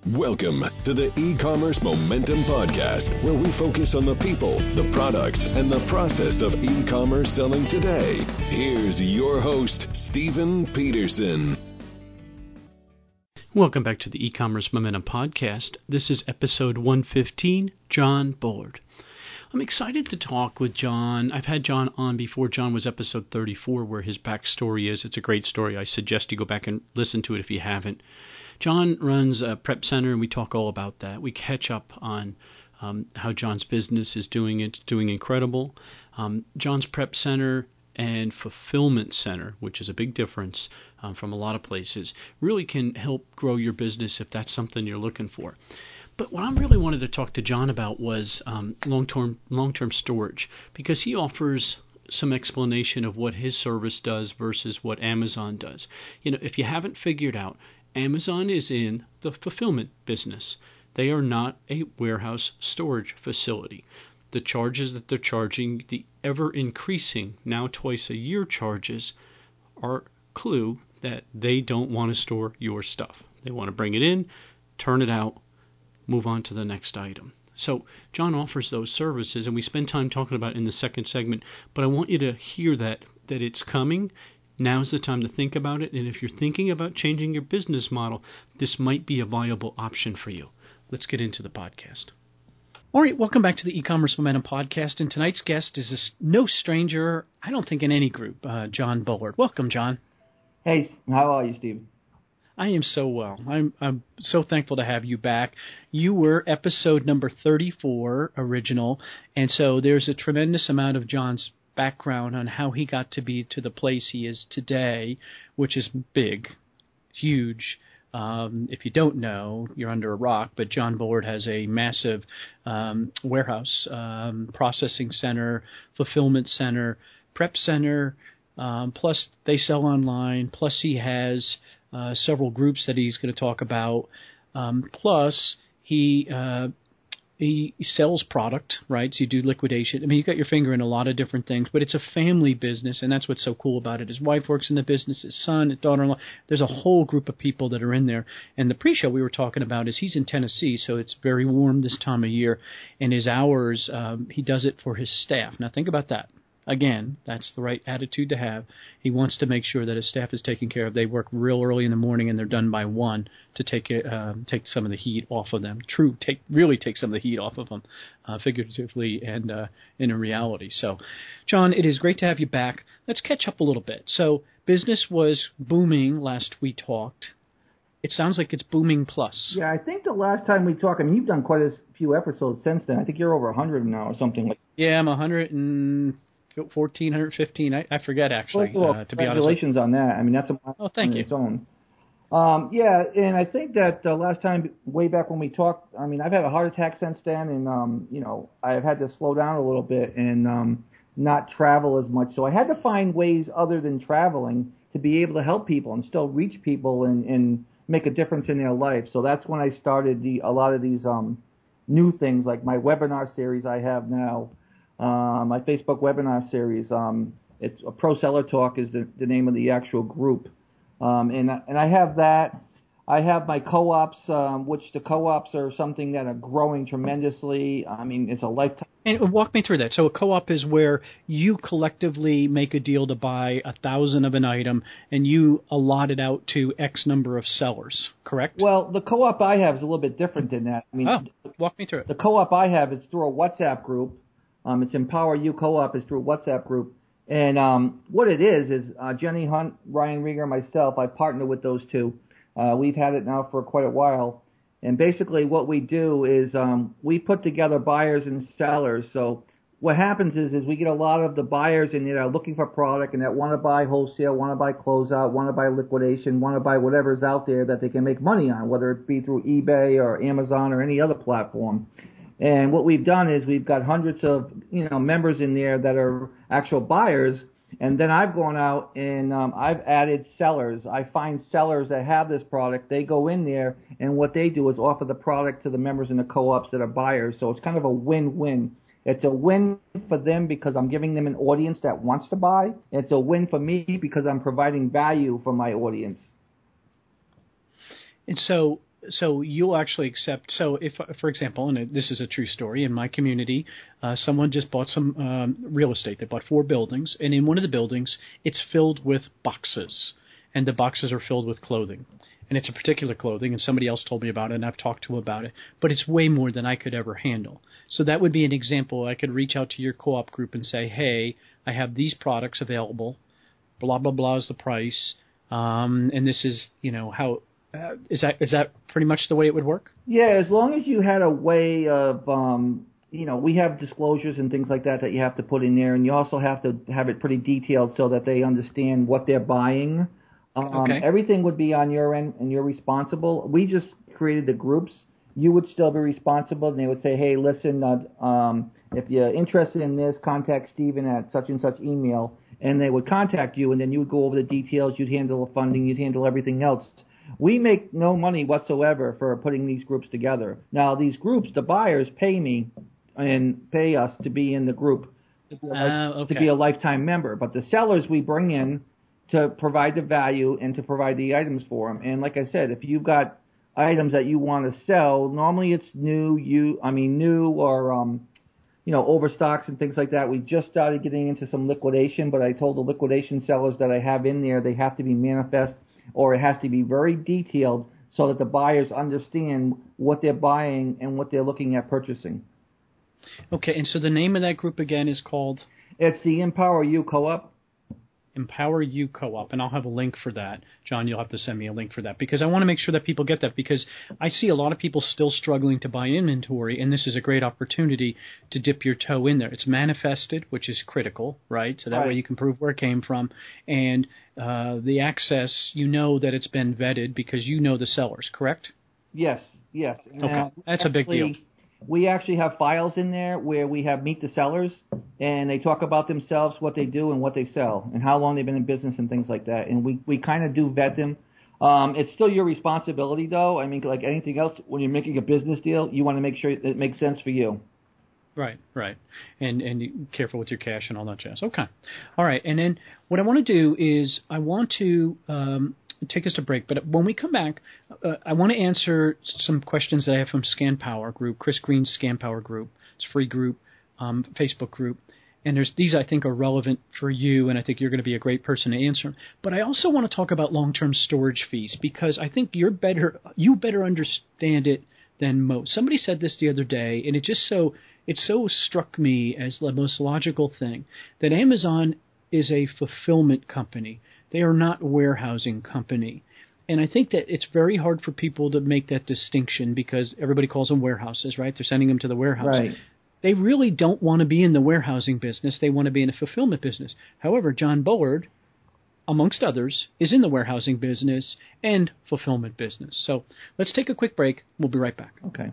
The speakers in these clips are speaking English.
Welcome to the E-Commerce Momentum Podcast, where we focus on the people, the products, and the process of e-commerce selling today. Here's your host, Stephen Peterson. Welcome back to the E-Commerce Momentum Podcast. This is episode 115, John Bullard. I'm excited to talk with John. I've had John on before. John was episode 34, where his backstory is. It's a great story. I suggest you go back and listen to it if you haven't. John runs a prep center, and we talk all about that. We catch up on how John's business is doing. It's doing incredible. John's prep center and fulfillment center, which is a big difference from a lot of places, really can help grow your business if that's something you're looking for. But what I really wanted to talk to John about was long-term storage, because he offers some explanation of what his service does versus what Amazon does. You know, if you haven't figured out, Amazon is in the fulfillment business. They are not a warehouse storage facility. The charges that they're charging, the ever-increasing, now twice a year charges, are clue that they don't want to store your stuff. They want to bring it in, turn it out, move on to the next item. So John offers those services, and we spend time talking about it in the second segment, but I want you to hear that it's coming. Now's the time to think about it, and if you're thinking about changing your business model, this might be a viable option for you. Let's get into the podcast. All right, welcome back to the E-Commerce Momentum Podcast, and tonight's guest is no stranger, I don't think, in any group, John Bullard. Welcome, John. Hey, how are you, Steve? I am so well. I'm so thankful to have you back. You were episode number 34 original, and so there's a tremendous amount of John's background on how he got to be to the place he is today, which is big, huge. If you don't know, you're under a rock, but John Bullard has a massive warehouse, processing center, fulfillment center, prep center, plus they sell online, plus he has several groups that he's going to talk about, plus he sells product, right? So you do liquidation. I mean, you got your finger in a lot of different things, but it's a family business, and that's what's so cool about it. His wife works in the business, his son, his daughter-in-law. There's a whole group of people that are in there. And the pre-show we were talking about is he's in Tennessee, so it's very warm this time of year, and his hours, he does it for his staff. Now, think about that. Again, that's the right attitude to have. He wants to make sure that his staff is taken care of. They work real early in the morning, and they're done by 1 to take some of the heat off of them. Really take some of the heat off of them, figuratively and in a reality. So, John, it is great to have you back. Let's catch up a little bit. So, business was booming last we talked. It sounds like it's booming plus. Yeah, I think the last time we talked, I mean, you've done quite a few episodes since then. I think you're over 100 now or something like that. Yeah, I'm 114, 115. I forget, actually, to be honest. Congratulations on that. I mean, that's a thank you. Its own. Yeah, and I think that last time, way back when we talked, I mean, I've had a heart attack since then, and, I've had to slow down a little bit and not travel as much. So I had to find ways other than traveling to be able to help people and still reach people and make a difference in their life. So that's when I started a lot of these new things, like my webinar series I have now, my Facebook webinar series. It's a Pro Seller Talk is the name of the actual group. And I have that. I have my co-ops, which the co-ops are something that are growing tremendously. I mean, it's a lifetime. And walk me through that. So a co-op is where you collectively make a deal to buy 1,000 of an item, and you allot it out to X number of sellers, correct? Well, the co-op I have is a little bit different than that. I mean, walk me through it. The co-op I have is through a WhatsApp group. It's Empower You Co-op is through a WhatsApp group. And what it is Jenny Hunt, Ryan Rieger, and myself, I partner with those two. We've had it now for quite a while. And basically what we do is we put together buyers and sellers. So what happens is we get a lot of the buyers in there that are looking for product and that want to buy wholesale, want to buy closeout, want to buy liquidation, want to buy whatever's out there that they can make money on, whether it be through eBay or Amazon or any other platform. And what we've done is we've got hundreds of members in there that are actual buyers. And then I've gone out and I've added sellers. I find sellers that have this product. They go in there, and what they do is offer the product to the members in the co-ops that are buyers. So it's kind of a win-win. It's a win for them because I'm giving them an audience that wants to buy. It's a win for me because I'm providing value for my audience. And so So you'll actually accept. So if, for example, and this is a true story in my community, someone just bought some real estate. They bought 4 buildings, and in one of the buildings, it's filled with boxes, and the boxes are filled with clothing. And it's a particular clothing, and somebody else told me about it, and I've talked to them about it. But it's way more than I could ever handle. So that would be an example. I could reach out to your co-op group and say, hey, I have these products available. Blah, blah, blah is the price. And this is, how... Is that pretty much the way it would work? Yeah, as long as you had a way of, we have disclosures and things like that you have to put in there, and you also have to have it pretty detailed so that they understand what they're buying. Okay. Everything would be on your end, and you're responsible. We just created the groups. You would still be responsible, and they would say, hey, listen, if you're interested in this, contact Stephen at such and such email, and they would contact you, and then you would go over the details. You'd handle the funding. You'd handle everything else. We make no money whatsoever for putting these groups together. Now, these groups, the buyers pay me and pay us to be in the group, to be a lifetime member. But the sellers we bring in to provide the value and to provide the items for them. And like I said, if you've got items that you want to sell, normally it's new or overstocks and things like that. We just started getting into some liquidation, but I told the liquidation sellers that I have in there, they have to be manifest, or it has to be very detailed so that the buyers understand what they're buying and what they're looking at purchasing. Okay, and so the name of that group again is called? It's the Empower You Co-op. Empower You Co-op, and I'll have a link for that. John, you'll have to send me a link for that, because I want to make sure that people get that, because I see a lot of people still struggling to buy inventory, and this is a great opportunity to dip your toe in there. It's manifested, which is critical, right? So that way you can prove where it came from, and the access, that it's been vetted because you know the sellers, correct? Yes. Okay, that's a big deal. We actually have files in there where we have meet the sellers, and they talk about themselves, what they do, and what they sell, and how long they've been in business and things like that. And we kind of do vet them. It's still your responsibility, though. I mean, like anything else, when you're making a business deal, you want to make sure it makes sense for you. Right. And you careful with your cash and all that jazz. Okay. All right. And then what I want to do is I want to take us to break. But when we come back, I want to answer some questions that I have from ScanPower Group, Chris Green's ScanPower Group. It's a free group, Facebook group. And these I think are relevant for you, and I think you're going to be a great person to answer them. But I also want to talk about long-term storage fees, because I think you better understand it than most. Somebody said this the other day, and it so struck me as the most logical thing, that Amazon is a fulfillment company. They are not a warehousing company. And I think that it's very hard for people to make that distinction, because everybody calls them warehouses, right? They're sending them to the warehouse. Right. They really don't want to be in the warehousing business. They want to be in a fulfillment business. However, John Bullard, amongst others, is in the warehousing business and fulfillment business. So let's take a quick break. We'll be right back. Okay.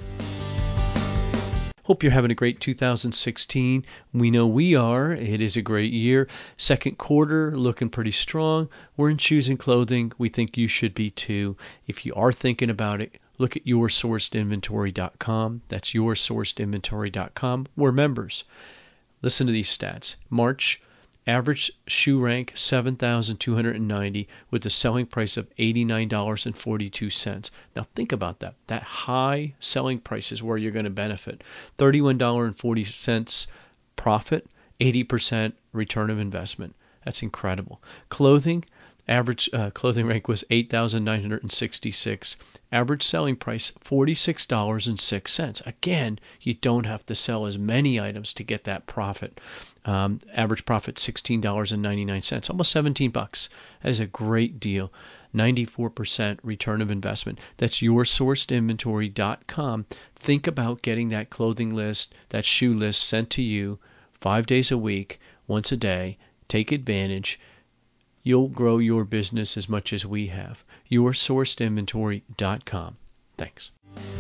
Hope you're having a great 2016. We know we are. It is a great year. Second quarter looking pretty strong. We're in shoes and clothing. We think you should be too. If you are thinking about it, look at yoursourcedinventory.com. That's yoursourcedinventory.com. We're members. Listen to these stats. March, average shoe rank 7,290 with a selling price of $89.42. Now think about that. That high selling price is where you're going to benefit. $31.40 profit, 80% return of investment. That's incredible. Clothing, average clothing rank was 8,966. Average selling price, $46.06. Again, you don't have to sell as many items to get that profit. Average profit, $16.99, almost $17. That is a great deal. 94% return of investment. That's yoursourcedinventory.com. Think about getting that clothing list, that shoe list sent to you 5 days a week, once a day. Take advantage. You'll grow your business as much as we have. yoursourcedinventory.com. Thanks.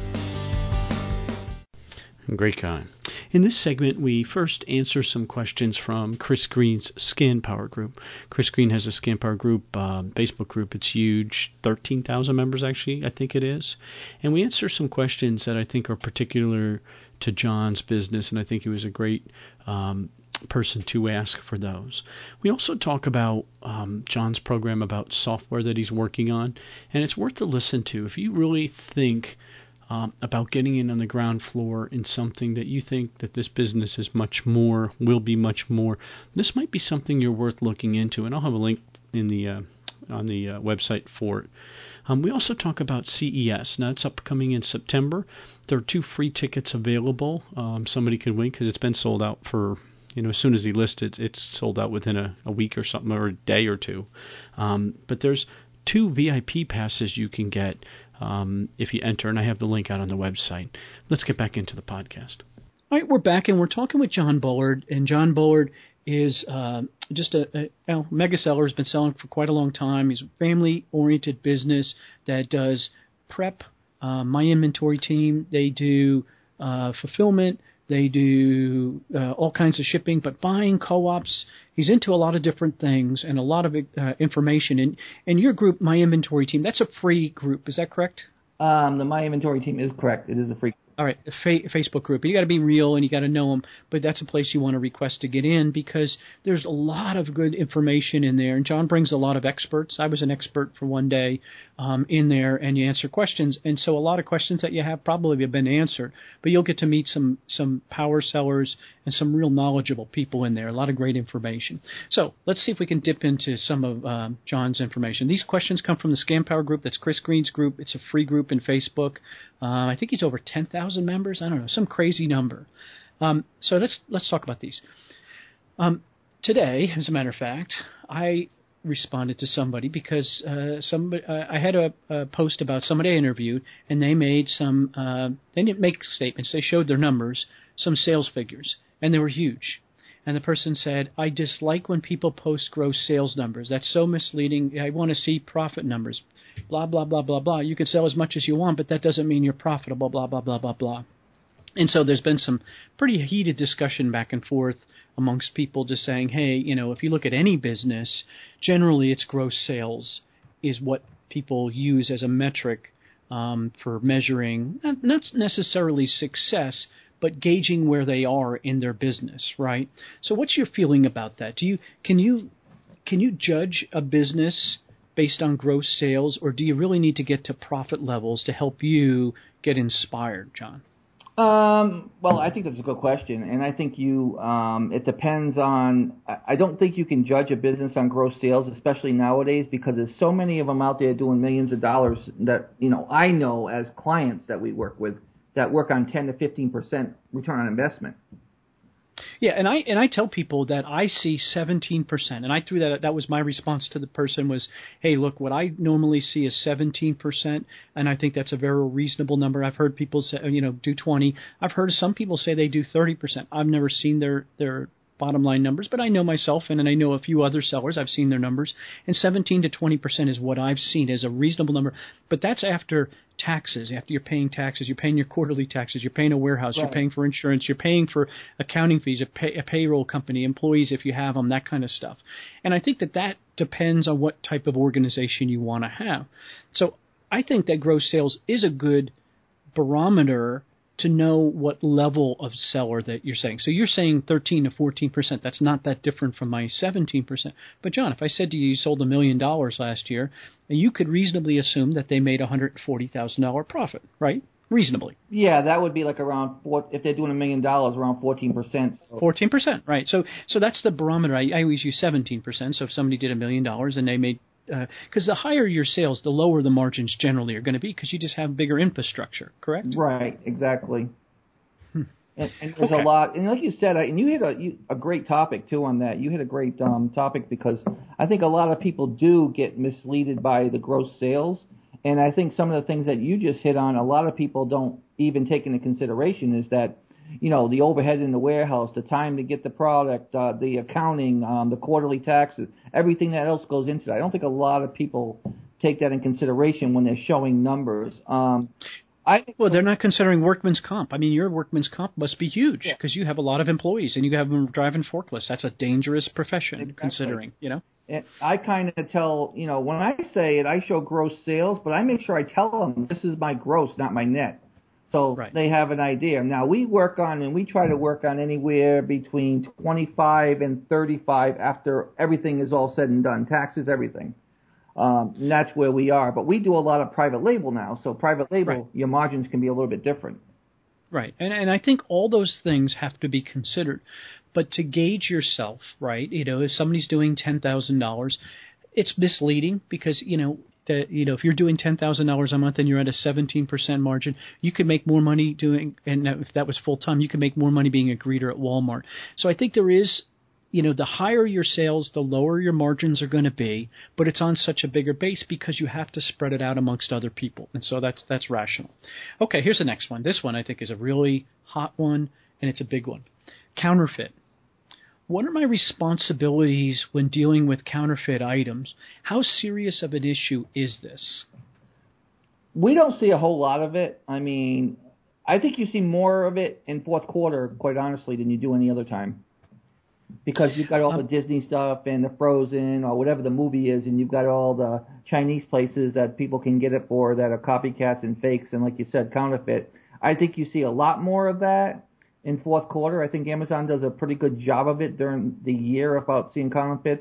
Great guy. In this segment, we first answer some questions from Chris Green's ScanPower Group. Chris Green has a ScanPower Group, Facebook group. It's huge, 13,000 members actually, I think it is. And we answer some questions that I think are particular to John's business, and I think he was a great person to ask for those. We also talk about John's program about software that he's working on, and it's worth to listen to if you really think about getting in on the ground floor in something that you think that this business is much more, will be much more. This might be something you're worth looking into, and I'll have a link in the on the website for it. We also talk about CES. Now, it's upcoming in September. There are 2 free tickets available. Somebody can win because it's been sold out for, as soon as he listed, it's sold out within a week or something, or a day or two. But there's 2 VIP passes you can get if you enter, and I have the link out on the website. Let's get back into the podcast. All right, we're back, and we're talking with John Bullard, and John Bullard is just a mega seller, has been selling for quite a long time. He's a family-oriented business that does prep, my inventory team. They do fulfillment. They do all kinds of shipping, but buying, co-ops. He's into a lot of different things and a lot of information. And your group, My Inventory Team, that's a free group. Is that correct? The My Inventory Team is correct. It is a free group. All right, a Facebook group. You got to be real and you got to know them, but that's a place you want to request to get in because there's a lot of good information in there. And John brings a lot of experts. I was an expert for one day in there, and you answer questions. And so a lot of questions that you have probably have been answered, but you'll get to meet some power sellers and some real knowledgeable people in there. A lot of great information. So let's see if we can dip into some of John's information. These questions come from the Scam Power group. That's Chris Green's group. It's a free group in Facebook. I think he's over 10,000 members. I don't know, some crazy number. So let's talk about these. Today, as a matter of fact, I responded to somebody because I had a post about somebody I interviewed, and they made they didn't make statements. They showed their numbers, some sales figures, and they were huge. And the person said, I dislike when people post gross sales numbers. That's so misleading. I want to see profit numbers. Blah, blah, blah, blah, blah. You can sell as much as you want, but that doesn't mean you're profitable, blah, blah, blah, blah, blah. And so there's been some pretty heated discussion back and forth amongst people just saying, hey, if you look at any business, generally it's gross sales is what people use as a metric for measuring, not necessarily success, but gauging where they are in their business, right? So what's your feeling about that? Can you judge a business based on gross sales, or do you really need to get to profit levels to help you get inspired, John? Well, I think that's a good question, and I think it depends on. I don't think you can judge a business on gross sales, especially nowadays, because there's so many of them out there doing millions of dollars that I know as clients that we work with that work on 10 to 15% return on investment. Yeah, and I tell people that I see 17%, and I threw that was my response to the person was, hey, look, what I normally see is 17%, and I think that's a very reasonable number. I've heard people say, do 20. I've heard some people say they do 30%. I've never seen their bottom line numbers, but I know myself, and I know a few other sellers. I've seen their numbers, and 17 to 20% is what I've seen as a reasonable number. But that's after taxes. After you're paying taxes, you're paying your quarterly taxes, you're paying a warehouse, right. You're paying for insurance, you're paying for accounting fees, a payroll company, employees if you have them, that kind of stuff. And I think that depends on what type of organization you want to have. So I think that gross sales is a good barometer to know what level of seller that you're saying. So you're saying 13 to 14%. That's not that different from my 17%. But John, if I said to you, you sold $1 million last year, you could reasonably assume that they made $140,000 profit, right? Reasonably. Yeah, that would be like around if they're doing $1 million, around 14%. So. 14%, right? So that's the barometer. I always use 17%. So if somebody did $1 million and they made because the higher your sales, the lower the margins generally are going to be because you just have bigger infrastructure, correct? Right, exactly. And there's a lot, and like you said, and you hit a great topic too on that. You hit a great topic because I think a lot of people do get misled by the gross sales, and I think some of the things that you just hit on, a lot of people don't even take into consideration is that the overhead in the warehouse, the time to get the product, the accounting, the quarterly taxes, everything that else goes into that. I don't think a lot of people take that in consideration when they're showing numbers. Well, they're not considering workman's comp. I mean, your workman's comp must be huge because you have a lot of employees and you have them driving forklifts. That's a dangerous profession, exactly. Considering, And I kind of tell, when I say it, I show gross sales, but I make sure I tell them this is my gross, not my net. So Right. they have an idea. Now we try to work on anywhere between 25 and 35 after everything is all said and done, taxes, everything. And that's where we are. But we do a lot of private label now. So private label, Right. your margins can be a little bit different. Right. And I think all those things have to be considered. But to gauge yourself, right, if somebody's doing $10,000, it's misleading because, if you're doing $10,000 a month and you're at a 17% margin, you could make more money and if that was full time, you could make more money being a greeter at Walmart. So I think there is, the higher your sales, the lower your margins are going to be, but it's on such a bigger base because you have to spread it out amongst other people. And so that's rational. Okay, here's the next one. This one I think is a really hot one, and it's a big one. Counterfeit. What are my responsibilities when dealing with counterfeit items? How serious of an issue is this? We don't see a whole lot of it. I mean, I think you see more of it in fourth quarter, quite honestly, than you do any other time. Because you've got all the Disney stuff and the Frozen or whatever the movie is, and you've got all the Chinese places that people can get it for that are copycats and fakes and, like you said, counterfeit. I think you see a lot more of that in fourth quarter. I think Amazon does a pretty good job of it during the year about seeing counterfeits.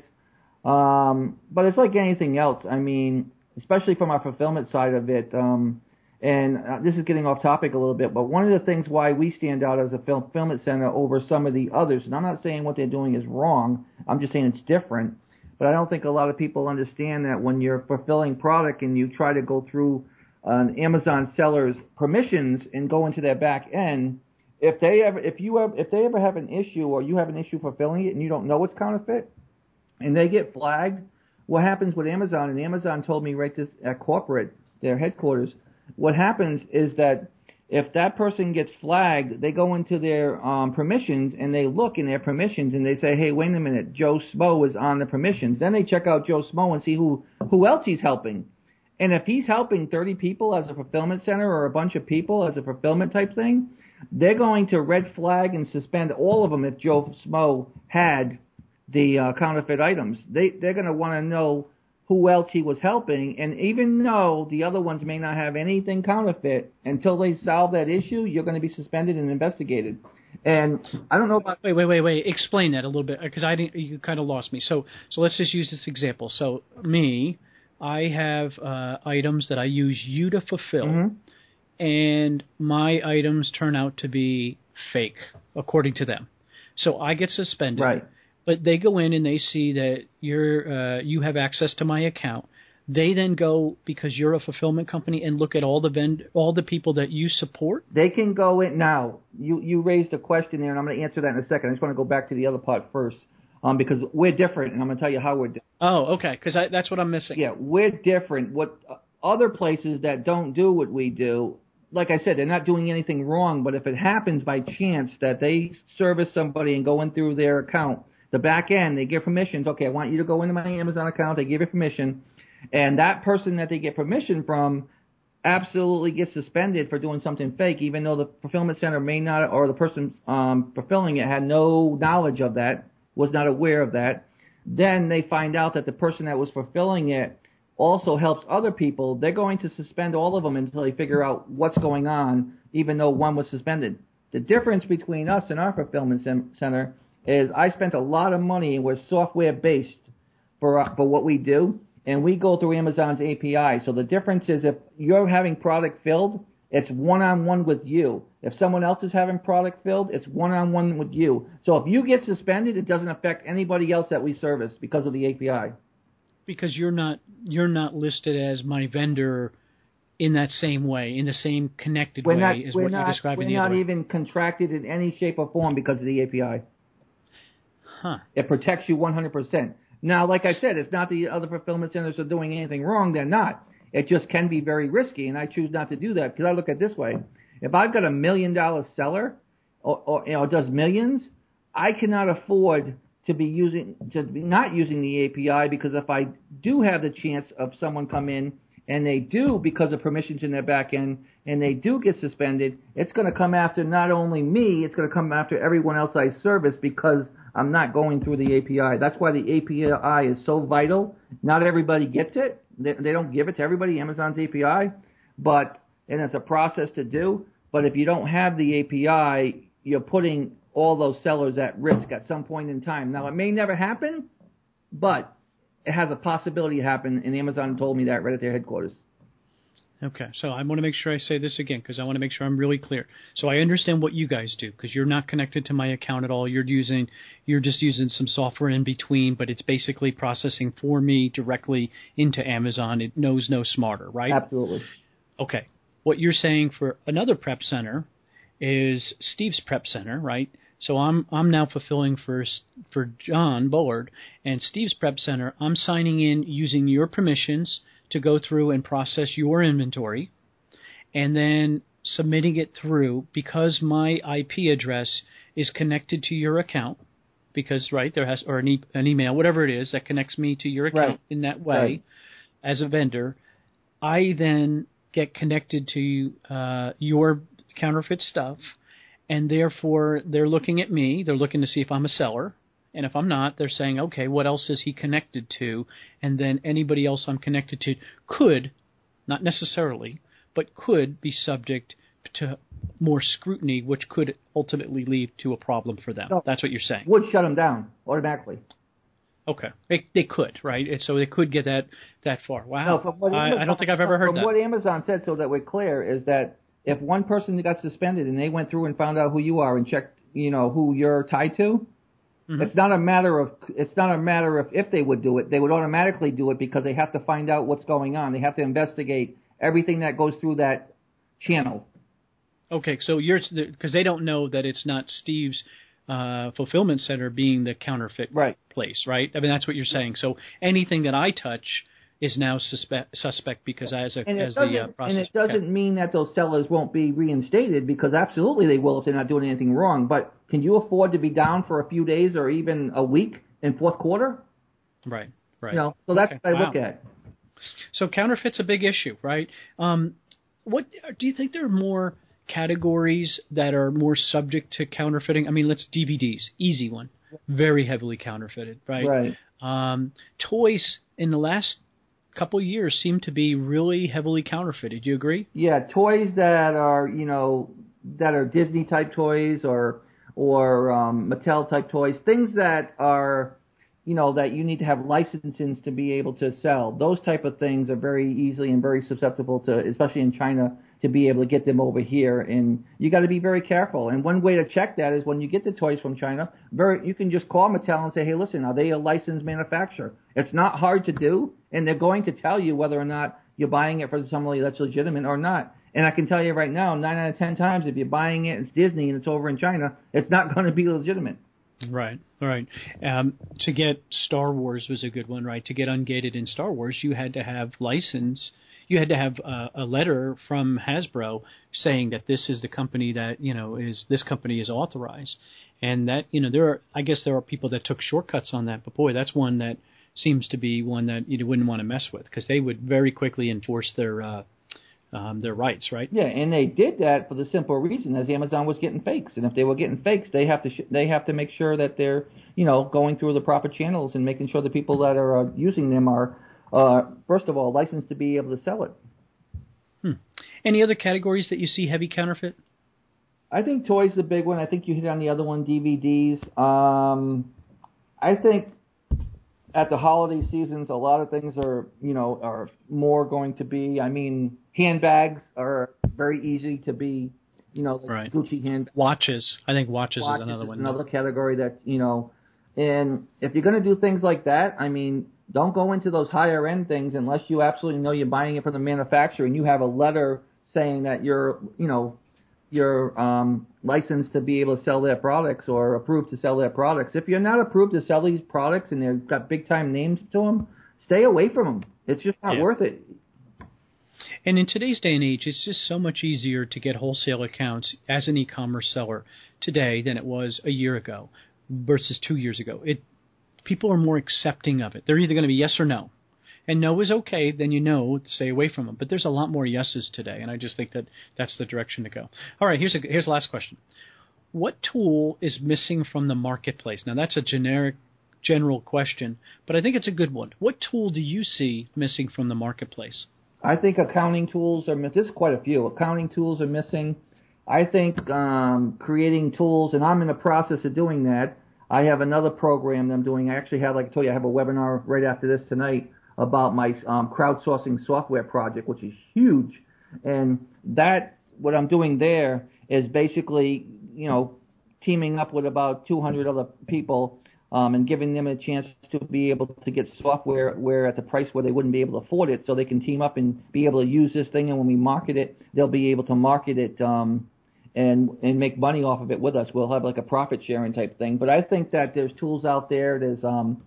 But it's like anything else. I mean, especially from our fulfillment side of it, and this is getting off topic a little bit, but one of the things why we stand out as a fulfillment center over some of the others, and I'm not saying what they're doing is wrong, I'm just saying it's different, but I don't think a lot of people understand that when you're fulfilling product and you try to go through an Amazon seller's permissions and go into their back end, if they ever have an issue or you have an issue fulfilling it and you don't know it's counterfeit and they get flagged, what happens with Amazon, and Amazon told me right this at corporate, their headquarters, what happens is that if that person gets flagged, they go into their permissions and they look in their permissions and they say, hey, wait a minute, Joe Smo is on the permissions. Then they check out Joe Smo and see who else he's helping. And if he's helping 30 people as a fulfillment center or a bunch of people as a fulfillment type thing, they're going to red flag and suspend all of them if Joe Smo had the counterfeit items. They're going to want to know who else he was helping, and even though the other ones may not have anything counterfeit, until they solve that issue, you're going to be suspended and investigated. And I don't know about... Wait. Explain that a little bit, because you kind of lost me. So let's just use this example. So I have items that I use you to fulfill, and my items turn out to be fake, according to them. So I get suspended. Right. But they go in and they see that you have access to my account. They then go, because you're a fulfillment company, and look at all the people that you support. They can go in now. You raised a question there, and I'm going to answer that in a second. I just want to go back to the other part first, because we're different, and I'm going to tell you how we're different. Oh, okay, because that's what I'm missing. Yeah, we're different. What other places that don't do what we do, like I said, they're not doing anything wrong. But if it happens by chance that they service somebody and go in through their account, the back end, they give permissions. Okay, I want you to go into my Amazon account. They give you permission. And that person that they get permission from absolutely gets suspended for doing something fake, even though the fulfillment center may not, or the person fulfilling it had no knowledge of that, was not aware of that. Then they find out that the person that was fulfilling it also helps other people. They're going to suspend all of them until they figure out what's going on, even though one was suspended. The difference between us and our fulfillment center is I spent a lot of money, and we're software-based for what we do, and we go through Amazon's API. So the difference is if you're having product filled, it's one-on-one with you. If someone else is having product filled, it's one-on-one with you. So if you get suspended, it doesn't affect anybody else that we service because of the API. Because you're not listed as my vendor in that same way, in the same connected way as what you described in the other way. We're not even contracted in any shape or form because of the API. Huh. It protects you 100%. Now, like I said, it's not the other fulfillment centers are doing anything wrong. They're not. It just can be very risky, and I choose not to do that because I look at it this way. If I've got $1 million seller or does millions, I cannot afford to be not using the API, because if I do have the chance of someone come in and they do, because of permissions in their back end, and they do get suspended, it's going to come after not only me, it's going to come after everyone else I service because I'm not going through the API. That's why the API is so vital. Not everybody gets it. They don't give it to everybody, Amazon's API, and it's a process to do. But if you don't have the API, you're putting all those sellers at risk at some point in time. Now, it may never happen, but it has a possibility to happen, and Amazon told me that right at their headquarters. Okay, so I want to make sure I say this again because I want to make sure I'm really clear. So I understand what you guys do because you're not connected to my account at all. You're just using some software in between, but it's basically processing for me directly into Amazon. It knows no smarter, right? Absolutely. Okay. What you're saying for another prep center is Steve's Prep Center, right? So I'm now fulfilling for John Bullard and Steve's Prep Center. I'm signing in using your permissions to go through and process your inventory, and then submitting it through because my IP address is connected to your account. Because there has or an email, whatever it is that connects me to your account in that way, as a vendor. I then get connected to your counterfeit stuff, and therefore they're looking at me. They're looking to see if I'm a seller. And if I'm not, they're saying, okay, what else is he connected to? And then anybody else I'm connected to could, not necessarily, but could be subject to more scrutiny, which could ultimately lead to a problem for them. No, that's what you're saying. Would shut them down automatically. Okay. They could, right? And so they could get that far. Wow. No, I don't think I've ever heard that. What Amazon said, so that we're clear, is that if one person got suspended and they went through and found out who you are and checked, who you're tied to, mm-hmm. It's not a matter of if they would do it. They would automatically do it because they have to find out what's going on. They have to investigate everything that goes through that channel. Okay, so because they don't know that it's not Steve's fulfillment center being the counterfeit place, right? I mean, that's what you're saying. So anything that I touch is now suspect because process. And it doesn't mean that those sellers won't be reinstated, because absolutely they will if they're not doing anything wrong. But can you afford to be down for a few days or even a week in fourth quarter? Right. So that's what I look at. So counterfeit's a big issue, right? What do you think there are more categories that are more subject to counterfeiting? I mean, DVDs, easy one, very heavily counterfeited, right? Right. Toys in the last couple years seem to be really heavily counterfeited. Do you agree? Yeah, toys that are Disney type toys or Mattel type toys, things that are that you need to have licenses to be able to sell. Those type of things are very easily and very susceptible to, especially in China, to be able to get them over here. And you got to be very careful. And one way to check that is when you get the toys from China, you can just call Mattel and say, hey, listen, are they a licensed manufacturer? It's not hard to do, and they're going to tell you whether or not you're buying it for somebody that's legitimate or not. And I can tell you right now, 9 out of 10 times, if you're buying it, it's Disney and it's over in China, it's not going to be legitimate. Right. To get Star Wars was a good one, right? To get ungated in Star Wars, you had to have license. You had to have a letter from Hasbro saying that this is the company that this company is authorized, and that there are people that took shortcuts on that. But boy, that's one that seems to be one that you wouldn't want to mess with, because they would very quickly enforce their rights, right? Yeah, and they did that for the simple reason as Amazon was getting fakes, and if they were getting fakes, they have to make sure that they're going through the proper channels and making sure the people that are using them are first of all licensed to be able to sell it. Any other categories that you see heavy counterfeit? I think toys is a big one. I think you hit on the other one, DVDs. I think at the holiday seasons, a lot of things are more going to be. I mean, handbags are very easy to be, right. Gucci handbags. Watches. I think watches is another one. Another category that, and if you're going to do things like that, I mean, don't go into those higher end things unless you absolutely know you're buying it from the manufacturer and you have a letter saying that you're licensed to be able to sell their products or approved to sell their products. If you're not approved to sell these products and they've got big time names to them, stay away from them. It's just not worth it. And in today's day and age, it's just so much easier to get wholesale accounts as an e-commerce seller today than it was a year ago versus 2 years ago. People are more accepting of it. They're either going to be yes or no. And no is okay, then stay away from them. But there's a lot more yeses today, and I just think that that's the direction to go. All right, here's the last question. What tool is missing from the marketplace? Now, that's a general question, but I think it's a good one. What tool do you see missing from the marketplace? I think accounting tools are missing. There's quite a few. Accounting tools are missing. I think creating tools, and I'm in the process of doing that. I have another program that I'm doing. I actually have, like I told you, I have a webinar right after this tonight about my crowdsourcing software project, which is huge. And that, what I'm doing there is basically, teaming up with about 200 other people and giving them a chance to be able to get software where at the price where they wouldn't be able to afford it, so they can team up and be able to use this thing. And when we market it, they'll be able to market it and make money off of it with us. We'll have like a profit sharing type thing. But I think that there's tools out there. There's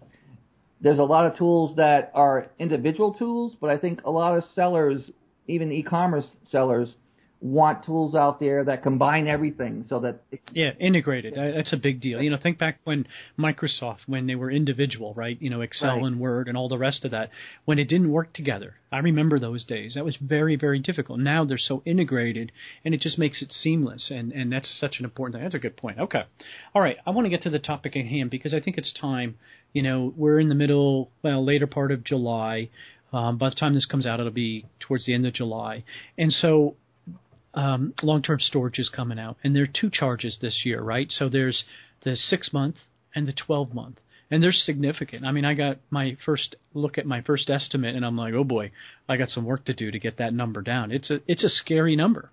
a lot of tools that are individual tools, but I think a lot of sellers, even e-commerce sellers, want tools out there that combine everything so that integrated. That's a big deal. Think back when Microsoft, when they were individual, right? Excel right. and Word and all the rest of that, when it didn't work together. I remember those days. That was very, very difficult. Now they're so integrated, and it just makes it seamless, and that's such an important thing. That's a good point. Okay. All right. I want to get to the topic at hand because I think it's time. We're in the later part of July. By the time this comes out, it'll be towards the end of July. And so long-term storage is coming out, and there are two charges this year, right? So there's the 6-month and the 12-month, and they're significant. I mean, I got my first look at my first estimate, and I'm like, oh boy, I got some work to do to get that number down. It's a scary number.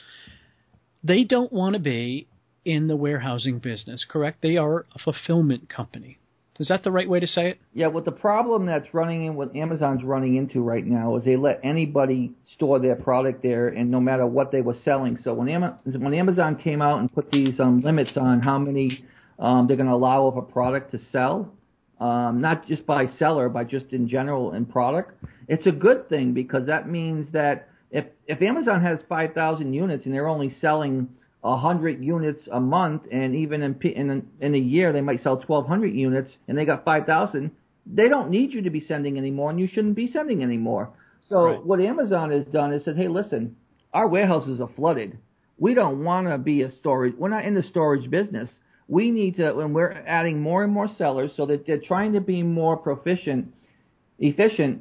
They don't want to be in the warehousing business, correct? They are a fulfillment company. Is that the right way to say it? Yeah, what the problem that's what Amazon's running into right now is they let anybody store their product there, and no matter what they were selling. So when Amazon came out and put these limits on how many they're going to allow of a product to sell, not just by seller, but just in general in product, it's a good thing because that means that if Amazon has 5,000 units and they're only selling 100 units a month, and even in a year they might sell 1,200 units, and they got 5,000. They don't need you to be sending anymore, and you shouldn't be sending anymore. So right. What Amazon has done is said, hey, listen, our warehouses are flooded. We don't want to be a storage. We're not in the storage business. We need to, and we're adding more and more sellers so that they're trying to be more efficient,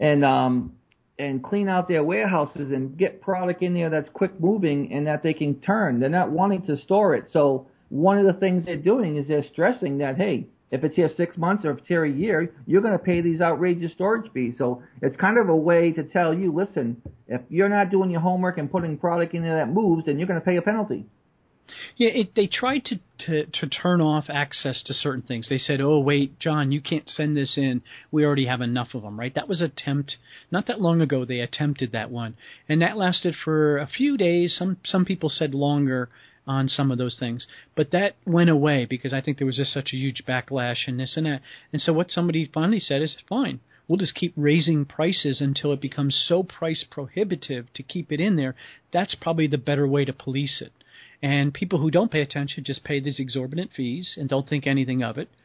and clean out their warehouses and get product in there that's quick moving and that they can turn. They're not wanting to store it. So one of the things they're doing is they're stressing that, hey, if it's here 6 months or if it's here a year, you're going to pay these outrageous storage fees. So it's kind of a way to tell you, listen, if you're not doing your homework and putting product in there that moves, then you're going to pay a penalty. Yeah, they tried to turn off access to certain things. They said, oh, wait, John, you can't send this in. We already have enough of them, right? That was an attempt. Not that long ago they attempted that one. And that lasted for a few days. Some people said longer on some of those things. But that went away because I think there was just such a huge backlash and this and that. And so what somebody finally said is, fine, we'll just keep raising prices until it becomes so price prohibitive to keep it in there. That's probably the better way to police it. And people who don't pay attention just pay these exorbitant fees and don't think anything of it.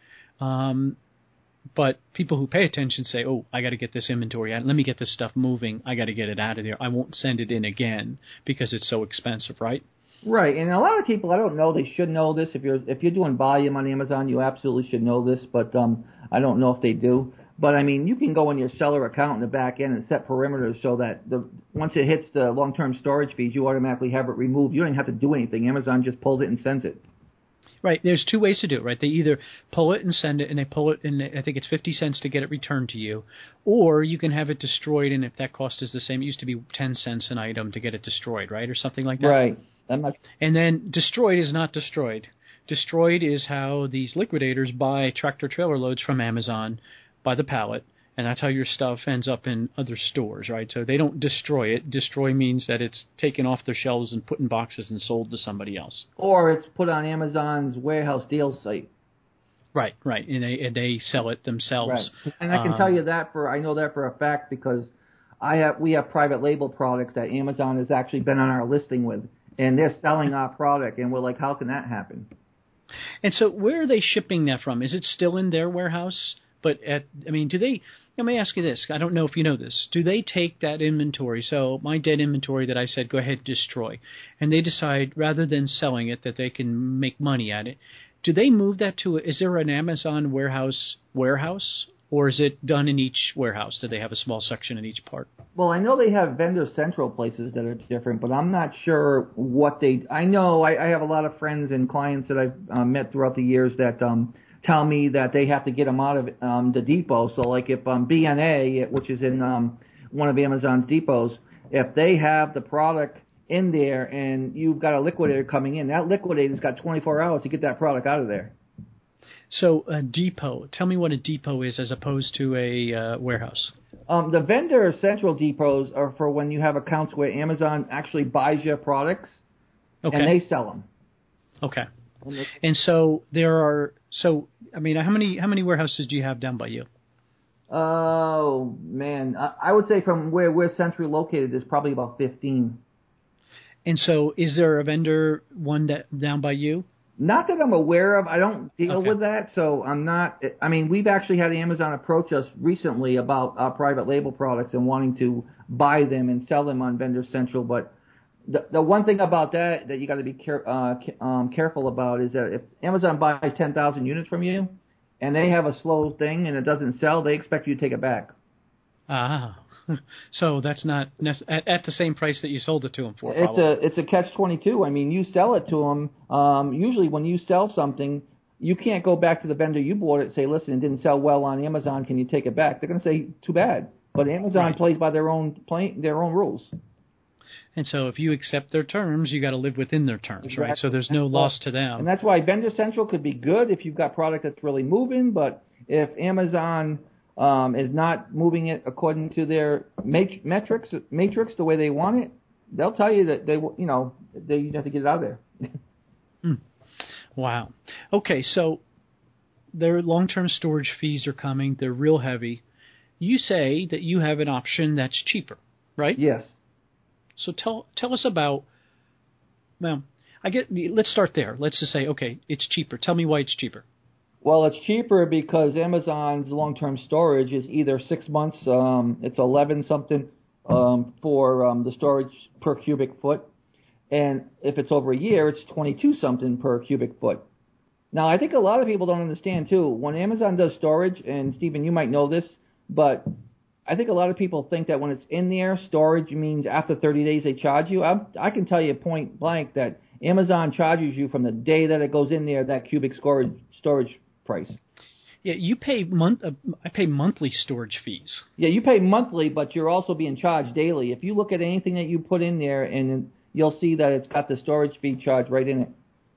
But people who pay attention say, oh, I got to get this inventory out. Let me get this stuff moving. I got to get it out of there. I won't send it in again because it's so expensive, right? Right. And a lot of people, I don't know, they should know this. If you're doing volume on Amazon, you absolutely should know this. But I don't know if they do. But, I mean, you can go in your seller account in the back end and set perimeters so that once it hits the long-term storage fees, you automatically have it removed. You don't even have to do anything. Amazon just pulls it and sends it. Right. There's two ways to do it, right? They either pull it and send it, and they pull it, and I think it's 50 cents to get it returned to you, or you can have it destroyed, and if that cost is the same, it used to be 10 cents an item to get it destroyed, right, or something like that. Right. And then destroyed is not destroyed. Destroyed is how these liquidators buy tractor-trailer loads from Amazon by the pallet, and that's how your stuff ends up in other stores, right? So they don't destroy it. Destroy means that it's taken off their shelves and put in boxes and sold to somebody else. Or it's put on Amazon's warehouse deals site. Right, and they sell it themselves. Right. And I can tell you that I know that for a fact because we have private label products that Amazon has actually been on our listing with, and they're selling our product, and we're like, how can that happen? And so where are they shipping that from? Is it still in their warehouse? But, do they, let me ask you this. I don't know if you know this. Do they take that inventory, so my dead inventory that I said go ahead and destroy, and they decide rather than selling it that they can make money at it, do they move that is there an Amazon warehouse, Or is it done in each warehouse? Do they have a small section in each part? Well, I know they have vendor central places that are different, but I'm not sure what they. I know I have a lot of friends and clients that I've met throughout the years that tell me that they have to get them out of the depot. So, like if BNA, which is in one of Amazon's depots, if they have the product in there and you've got a liquidator coming in, that liquidator's got 24 hours to get that product out of there. So a depot, tell me what a depot is as opposed to a warehouse. The vendor central depots are for when you have accounts where Amazon actually buys your products and they sell them. Okay. And so how many warehouses do you have down by you? Oh, man. I would say from where we're centrally located, there's probably about 15. And so is there a vendor down by you? Not that I'm aware of. I don't deal with that, so I'm not. I mean, we've actually had Amazon approach us recently about our private label products and wanting to buy them and sell them on Vendor Central. But the one thing about that you got to be careful about is that if Amazon buys 10,000 units from you and they have a slow thing and it doesn't sell, they expect you to take it back. Ah. So that's not at the same price that you sold it to them for. It's a catch-22. I mean, you sell it to them. Usually, when you sell something, you can't go back to the vendor you bought it and say, "Listen, it didn't sell well on Amazon. Can you take it back?" They're going to say, "Too bad." But Amazon plays by their own rules. And so, if you accept their terms, you got to live within their terms, exactly. Right? So there's no loss to them. And that's why Vendor Central could be good if you've got product that's really moving. But if Amazon is not moving it according to their matrix the way they want it, they'll tell you that you have to get it out of there. Wow. Okay, so their long-term storage fees are coming. They're real heavy. You say that you have an option that's cheaper, right? Yes. So tell us about. Well, let's start there. Let's just say, okay, it's cheaper. Tell me why it's cheaper. Well, it's cheaper because Amazon's long-term storage is either 6 months, it's 11 something for the storage per cubic foot, and if it's over a year, it's 22 something per cubic foot. Now, I think a lot of people don't understand too. When Amazon does storage, and Stephen, you might know this, but I think a lot of people think that when it's in there, storage means after 30 days they charge you. I can tell you point blank that Amazon charges you from the day that it goes in there, that cubic storage price. Yeah, you pay I pay monthly storage fees. Yeah, you pay monthly, but you're also being charged daily. If you look at anything that you put in there, and you'll see that it's got the storage fee charge right in it.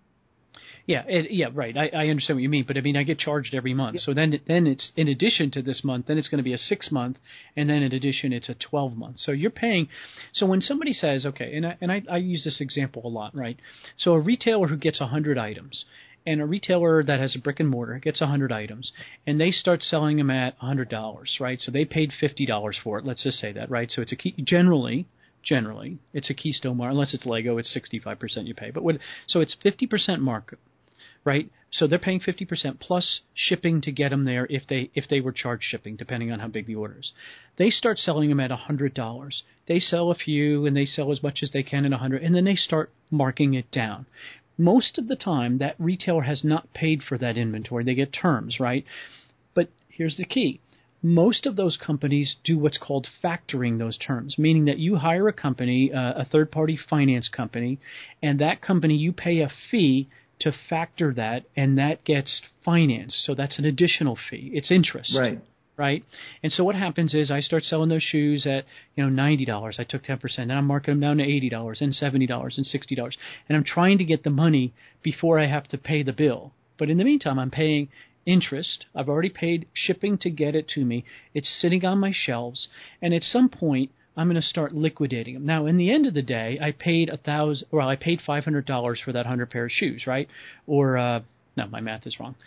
Yeah, right. I understand what you mean, but I mean, I get charged every month. Yeah. So then it's in addition to this month, then it's going to be a 6 month, and then in addition it's a 12 month. So you're paying. So when somebody says, okay, and I use this example a lot, right? So a retailer who gets 100 items. And a retailer that has a brick and mortar gets 100 items, and they start selling them at $100, right? So they paid $50 for it. Let's just say that, right? So it's generally, it's a Keystone mark. Unless it's Lego, it's 65% you pay. But so it's 50% markup, right? So they're paying 50% plus shipping to get them there if they were charged shipping, depending on how big the order is. They start selling them at $100. They sell a few, and they sell as much as they can at $100, and then they start marking it down. Most of the time, that retailer has not paid for that inventory. They get terms, right? But here's the key. Most of those companies do what's called factoring those terms, meaning that you hire a company, a third-party finance company, and that company, you pay a fee to factor that, and that gets financed. So that's an additional fee. It's interest. Right? And so what happens is I start selling those shoes at $90. I took 10%, and I'm marking them down to $80 and $70 and $60, and I'm trying to get the money before I have to pay the bill. But in the meantime, I'm paying interest. I've already paid shipping to get it to me. It's sitting on my shelves, and at some point I'm going to start liquidating them. Now, in the end of the day, I paid $500 for that 100 pair of shoes, right? Or no, my math is wrong.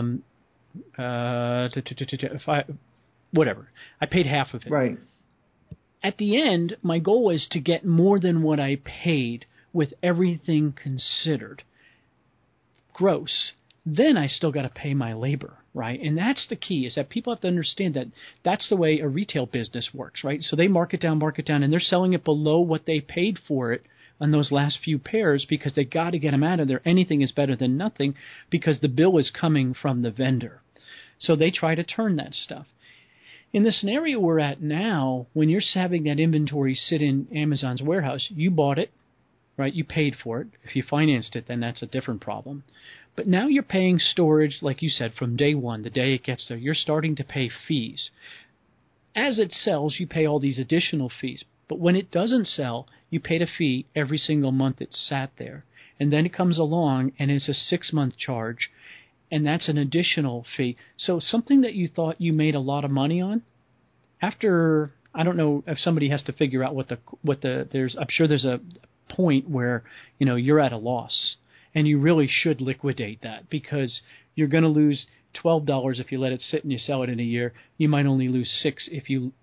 Whatever. I paid half of it. Right. At the end, my goal is to get more than what I paid with everything considered. Gross. Then I still got to pay my labor, right? And that's the key, is that people have to understand that that's the way a retail business works, right? So they mark it down, and they're selling it below what they paid for it on those last few pairs because they got to get them out of there. Anything is better than nothing because the bill is coming from the vendor. So they try to turn that stuff. In the scenario we're at now, when you're having that inventory sit in Amazon's warehouse, you bought it, right? You paid for it. If you financed it, then that's a different problem. But now you're paying storage, like you said, from day one, the day it gets there. You're starting to pay fees. As it sells, you pay all these additional fees. But when it doesn't sell, you paid a fee every single month it sat there. And then it comes along and it's a 6-month charge, and that's an additional fee. So something that you thought you made a lot of money on, after, I don't know if somebody has to figure out I'm sure there's a point where, you're at a loss, and you really should liquidate that, because you're going to lose $12 if you let it sit and you sell it in a year. You might only lose $6 if you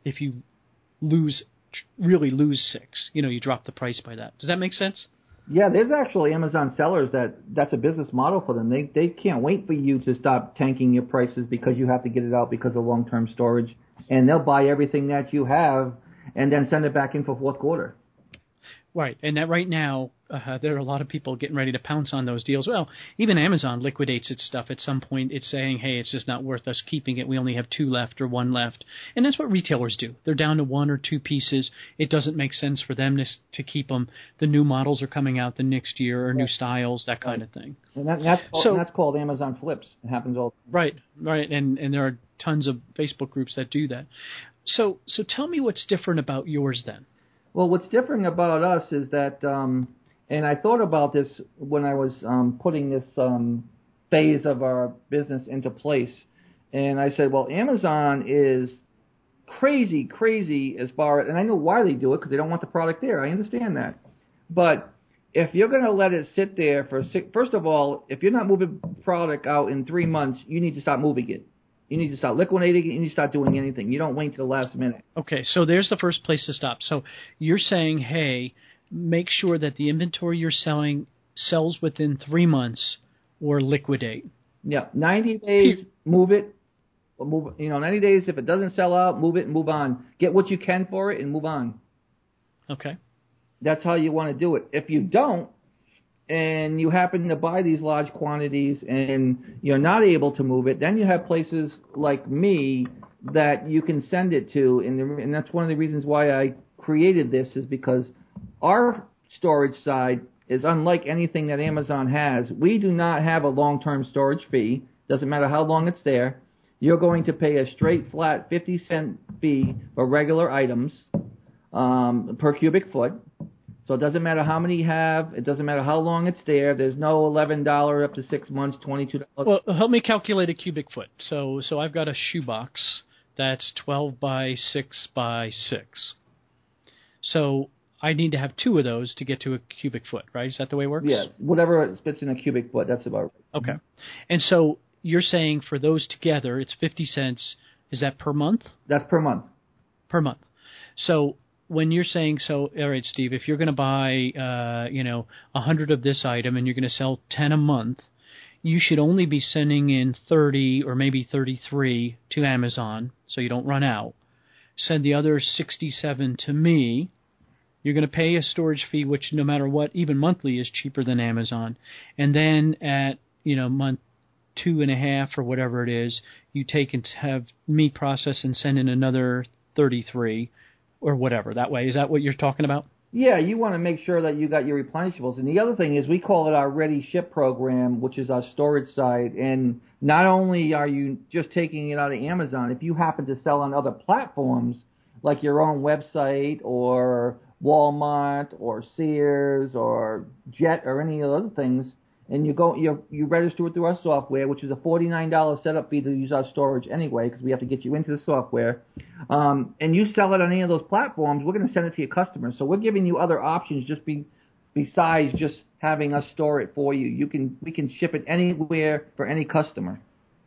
really lose $6. You drop the price by that. Does that make sense? Yeah, there's actually Amazon sellers that's a business model for them. They can't wait for you to stop tanking your prices because you have to get it out because of long-term storage, and they'll buy everything that you have and then send it back in for fourth quarter. Right, and that right now, there are a lot of people getting ready to pounce on those deals. Well, even Amazon liquidates its stuff at some point. It's saying, hey, it's just not worth us keeping it. We only have 2 left or 1 left. And that's what retailers do. They're down to 1 or 2 pieces. It doesn't make sense for them to keep them. The new models are coming out the next year, or new styles, that kind of thing. And that's called Amazon Flips. It happens all the time. Right. And there are tons of Facebook groups that do that. So tell me what's different about yours then. Well, what's different about us is that, and I thought about this when I was putting this phase of our business into place, and I said, well, Amazon is crazy as far as, and I know why they do it, because they don't want the product there. I understand that. But if you're going to let it sit there first of all, if you're not moving product out in 3 months, you need to stop moving it. You need to start liquidating it. You need to start doing anything. You don't wait till the last minute. Okay, so there's the first place to stop. So you're saying, hey, make sure that the inventory you're selling sells within 3 months, or liquidate. Yeah, 90 days, move it. 90 days, if it doesn't sell out, move it and move on. Get what you can for it and move on. Okay. That's how you want to do it. If you don't, and you happen to buy these large quantities and you're not able to move it, then you have places like me that you can send it to. And that's one of the reasons why I created this, is because our storage side is unlike anything that Amazon has. We do not have a long-term storage fee. Doesn't matter how long it's there. You're going to pay a straight flat 50-cent fee for regular items per cubic foot. So it doesn't matter how many you have. It doesn't matter how long it's there. There's no $11 up to 6 months, $22. Well, help me calculate a cubic foot. So I've got a shoebox that's 12 by 6 by 6. So I need to have 2 of those to get to a cubic foot, right? Is that the way it works? Yes. Whatever fits in a cubic foot, that's about right. Okay. And so you're saying for those together, it's 50 cents. Is that per month? That's per month. Per month. So when you're saying, all right, Steve, if you're going to buy, 100 of this item and you're going to sell 10 a month, you should only be sending in 30 or maybe 33 to Amazon so you don't run out. Send the other 67 to me. You're going to pay a storage fee, which no matter what, even monthly, is cheaper than Amazon. And then at, month 2.5 or whatever it is, you take and have me process and send in another 33 or whatever. That way. Is that what you're talking about? Yeah, you want to make sure that you got your replenishables. And the other thing is we call it our Ready Ship program, which is our storage side. And not only are you just taking it out of Amazon, if you happen to sell on other platforms, like your own website or Walmart or Sears or Jet or any of those other things, and you register it through our software, which is a $49 setup fee to use our storage anyway, because we have to get you into the software, and you sell it on any of those platforms, we're going to send it to your customers. So we're giving you other options besides just having us store it for you. We can ship it anywhere for any customer.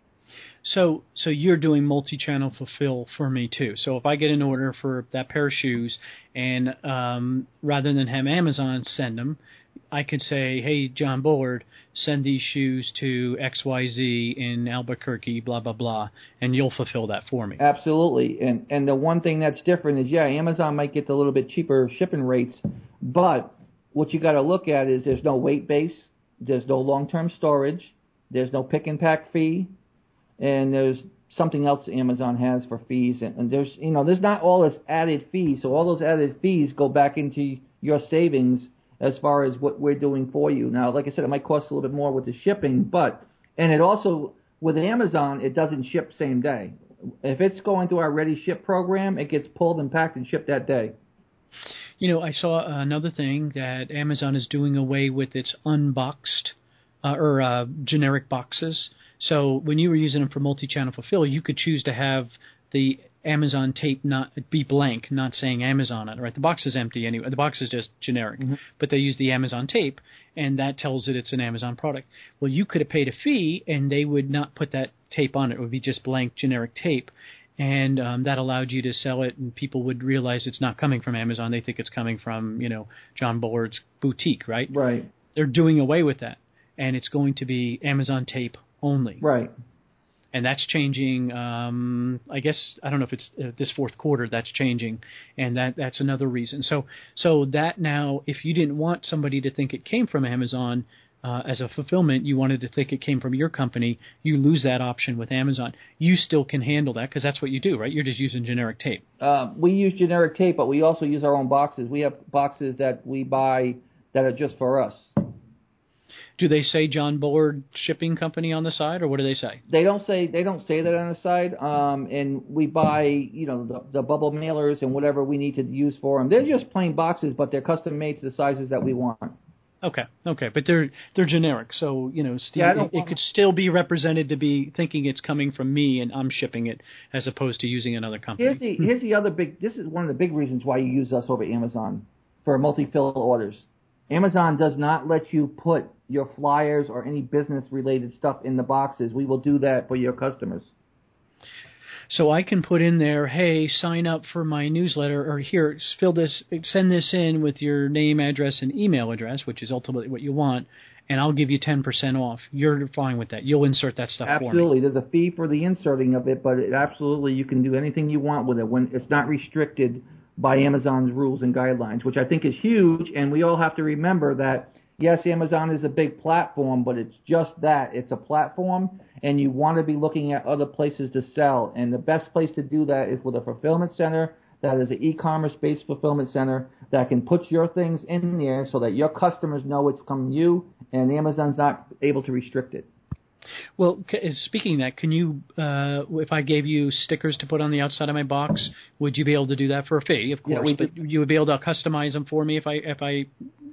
So you're doing multi-channel fulfill for me too. So if I get an order for that pair of shoes, and rather than have Amazon send them, I could say, hey, John Bullard, send these shoes to XYZ in Albuquerque, blah, blah, blah, and you'll fulfill that for me. Absolutely. And the one thing that's different is, Amazon might get a little bit cheaper shipping rates, but what you got to look at is there's no weight base, there's no long-term storage, there's no pick and pack fee, and there's something else Amazon has for fees, and there's not all this added fees. So all those added fees go back into your savings as far as what we're doing for you. Now, like I said, it might cost a little bit more with the shipping, and it also, with Amazon, it doesn't ship same day. If it's going through our Ready Ship program, it gets pulled and packed and shipped that day. I saw another thing that Amazon is doing away with its unboxed or generic boxes. So when you were using them for multi-channel fulfill, you could choose to have the Amazon tape not be blank, not saying Amazon on it, right? The box is empty anyway. The box is just generic, but they use the Amazon tape, and that tells it it's an Amazon product. Well, you could have paid a fee, and they would not put that tape on it. It would be just blank generic tape, and that allowed you to sell it, and people would realize it's not coming from Amazon. They think it's coming from, John Bullard's boutique, right? Right. They're doing away with that, and it's going to be Amazon tape only. Right. And that's changing, I guess, I don't know if it's this fourth quarter that's changing, and that's another reason. So that now, if you didn't want somebody to think it came from Amazon as a fulfillment, you wanted to think it came from your company, you lose that option with Amazon. You still can handle that because that's what you do, right? You're just using generic tape. We use generic tape, but we also use our own boxes. We have boxes that we buy that are just for us. Do they say John Bullard Shipping Company on the side, or what do they say? They don't say that on the side. And we buy, the bubble mailers and whatever we need to use for them. They're just plain boxes, but they're custom made to the sizes that we want. Okay, but they're generic, so Steve, it could still be represented to be thinking it's coming from me and I'm shipping it, as opposed to using another company. Here's the other this is one of the big reasons why you use us over Amazon for multi-fill orders. Amazon does not let you put your flyers or any business-related stuff in the boxes. We will do that for your customers. So I can put in there, hey, sign up for my newsletter, or here, send this in with your name, address, and email address, which is ultimately what you want, and I'll give you 10% off. You're fine with that. You'll insert that stuff for me. Absolutely. There's a fee for the inserting of it, but absolutely you can do anything you want with it when it's not restricted by Amazon's rules and guidelines, which I think is huge, and we all have to remember that, yes, Amazon is a big platform, but it's just that. It's a platform, and you want to be looking at other places to sell, and the best place to do that is with a fulfillment center that is an e-commerce-based fulfillment center that can put your things in there so that your customers know it's from you, and Amazon's not able to restrict it. Well, speaking of that, can you, if I gave you stickers to put on the outside of my box, would you be able to do that for a fee? Of course, but you would be able to customize them for me if I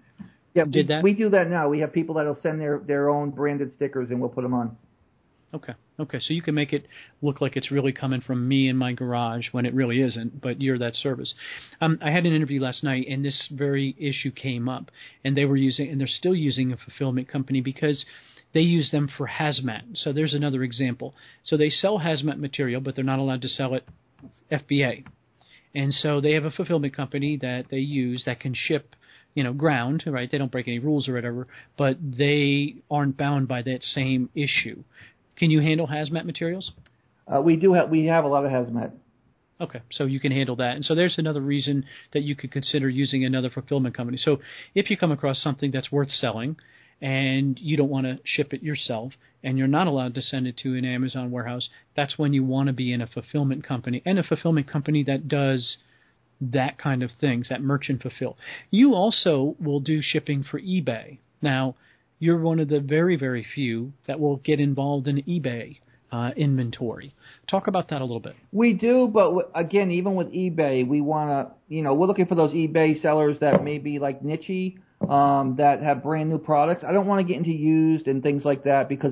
did that? We do that now. We have people that will send their own branded stickers, and we'll put them on. Okay. So you can make it look like it's really coming from me in my garage when it really isn't, but you're that service. I had an interview last night, and this very issue came up, and they're still using a fulfillment company because they use them for hazmat. So there's another example. So they sell hazmat material, but they're not allowed to sell it FBA. And so they have a fulfillment company that they use that can ship ground, right? They don't break any rules or whatever, but they aren't bound by that same issue. Can you handle hazmat materials? We have a lot of hazmat. Okay, so you can handle that. And so there's another reason that you could consider using another fulfillment company. So if you come across something that's worth selling and you don't want to ship it yourself and you're not allowed to send it to an Amazon warehouse, that's when you want to be in a fulfillment company, and a fulfillment company that does that kind of things, that merchant fulfill. You also will do shipping for eBay. Now, you're one of the very, very few that will get involved in eBay inventory. Talk about that a little bit. We do, but again, even with eBay, we want to, we're looking for those eBay sellers that may be like niche-y, that have brand new products. I don't want to get into used and things like that because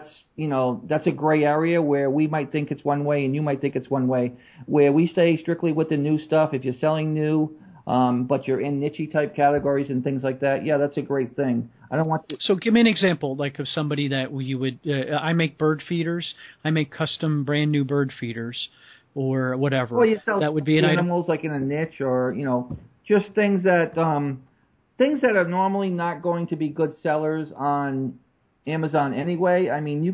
that's a gray area where we might think it's one way and you might think it's one way. Where we stay strictly with the new stuff. If you're selling new, but you're in niche type categories and things like that, yeah, that's a great thing. I don't want to. So give me an example, like of somebody that you would. I make bird feeders. I make custom brand new bird feeders, or whatever. Well, you sell that would be an animals item. Like in a niche, or just things that are normally not going to be good sellers on Amazon anyway. I mean, you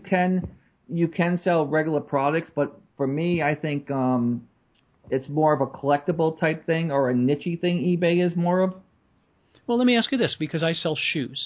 can sell regular products, but for me, I think it's more of a collectible type thing or a niche-y thing. eBay is more of. Well, let me ask you this, because I sell shoes,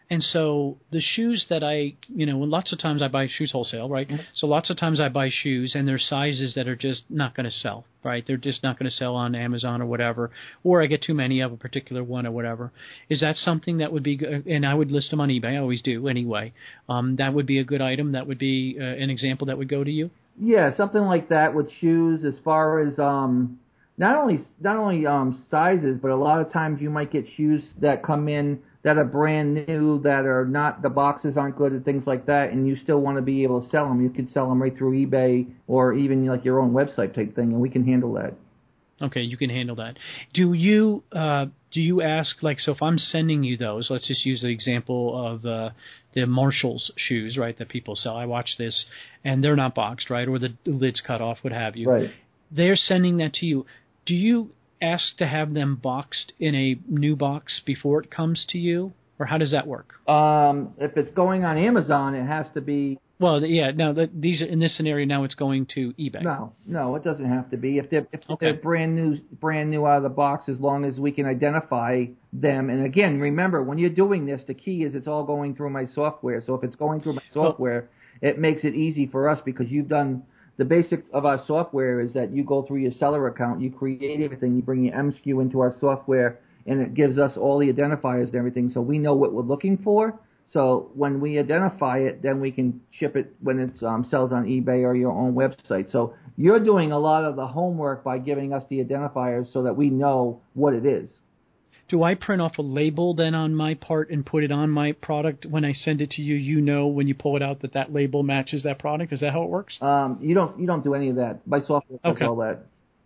And so the shoes that lots of times I buy shoes wholesale, right? Mm-hmm. So lots of times I buy shoes and there's sizes that are just not going to sell, right? They're just not going to sell on Amazon or whatever, or I get too many of a particular one or whatever. Is that something that would be good? And I would list them on eBay. I always do anyway. That would be a good item. That would be an example that would go to you? Yeah, something like that with shoes as far as not only sizes, but a lot of times you might get shoes that come in that are brand new, that are not, the boxes aren't good and things like that, and you still want to be able to sell them. You could sell them right through eBay or even like your own website type thing, and we can handle that. Okay, you can handle that. Do you ask, like, so if I'm sending you those, let's just use the example of the Marshalls shoes, right, that people sell. I watch this, and they're not boxed, right, or the lid's cut off, what have you. Right. They're sending that to you. Do you ask to have them boxed in a new box before it comes to you, or how does that work? If it's going on Amazon, it has to be. Well, yeah. No, these in this scenario now it's going to eBay. No, it doesn't have to be. If they're brand new out of the box, as long as we can identify them. And again, remember, when you're doing this, the key is it's all going through my software. So if it's going through my software, it makes it easy for us because you've done. The basic of our software is that you go through your seller account, you create everything, you bring your MSKU into our software, and it gives us all the identifiers and everything, so we know what we're looking for. So when we identify it, then we can ship it when it sells on eBay or your own website. So you're doing a lot of the homework by giving us the identifiers so that we know what it is. Do I print off a label then on my part and put it on my product when I send it to you? You know when you pull it out that label matches that product. Is that how it works? You don't do any of that. My software does all that.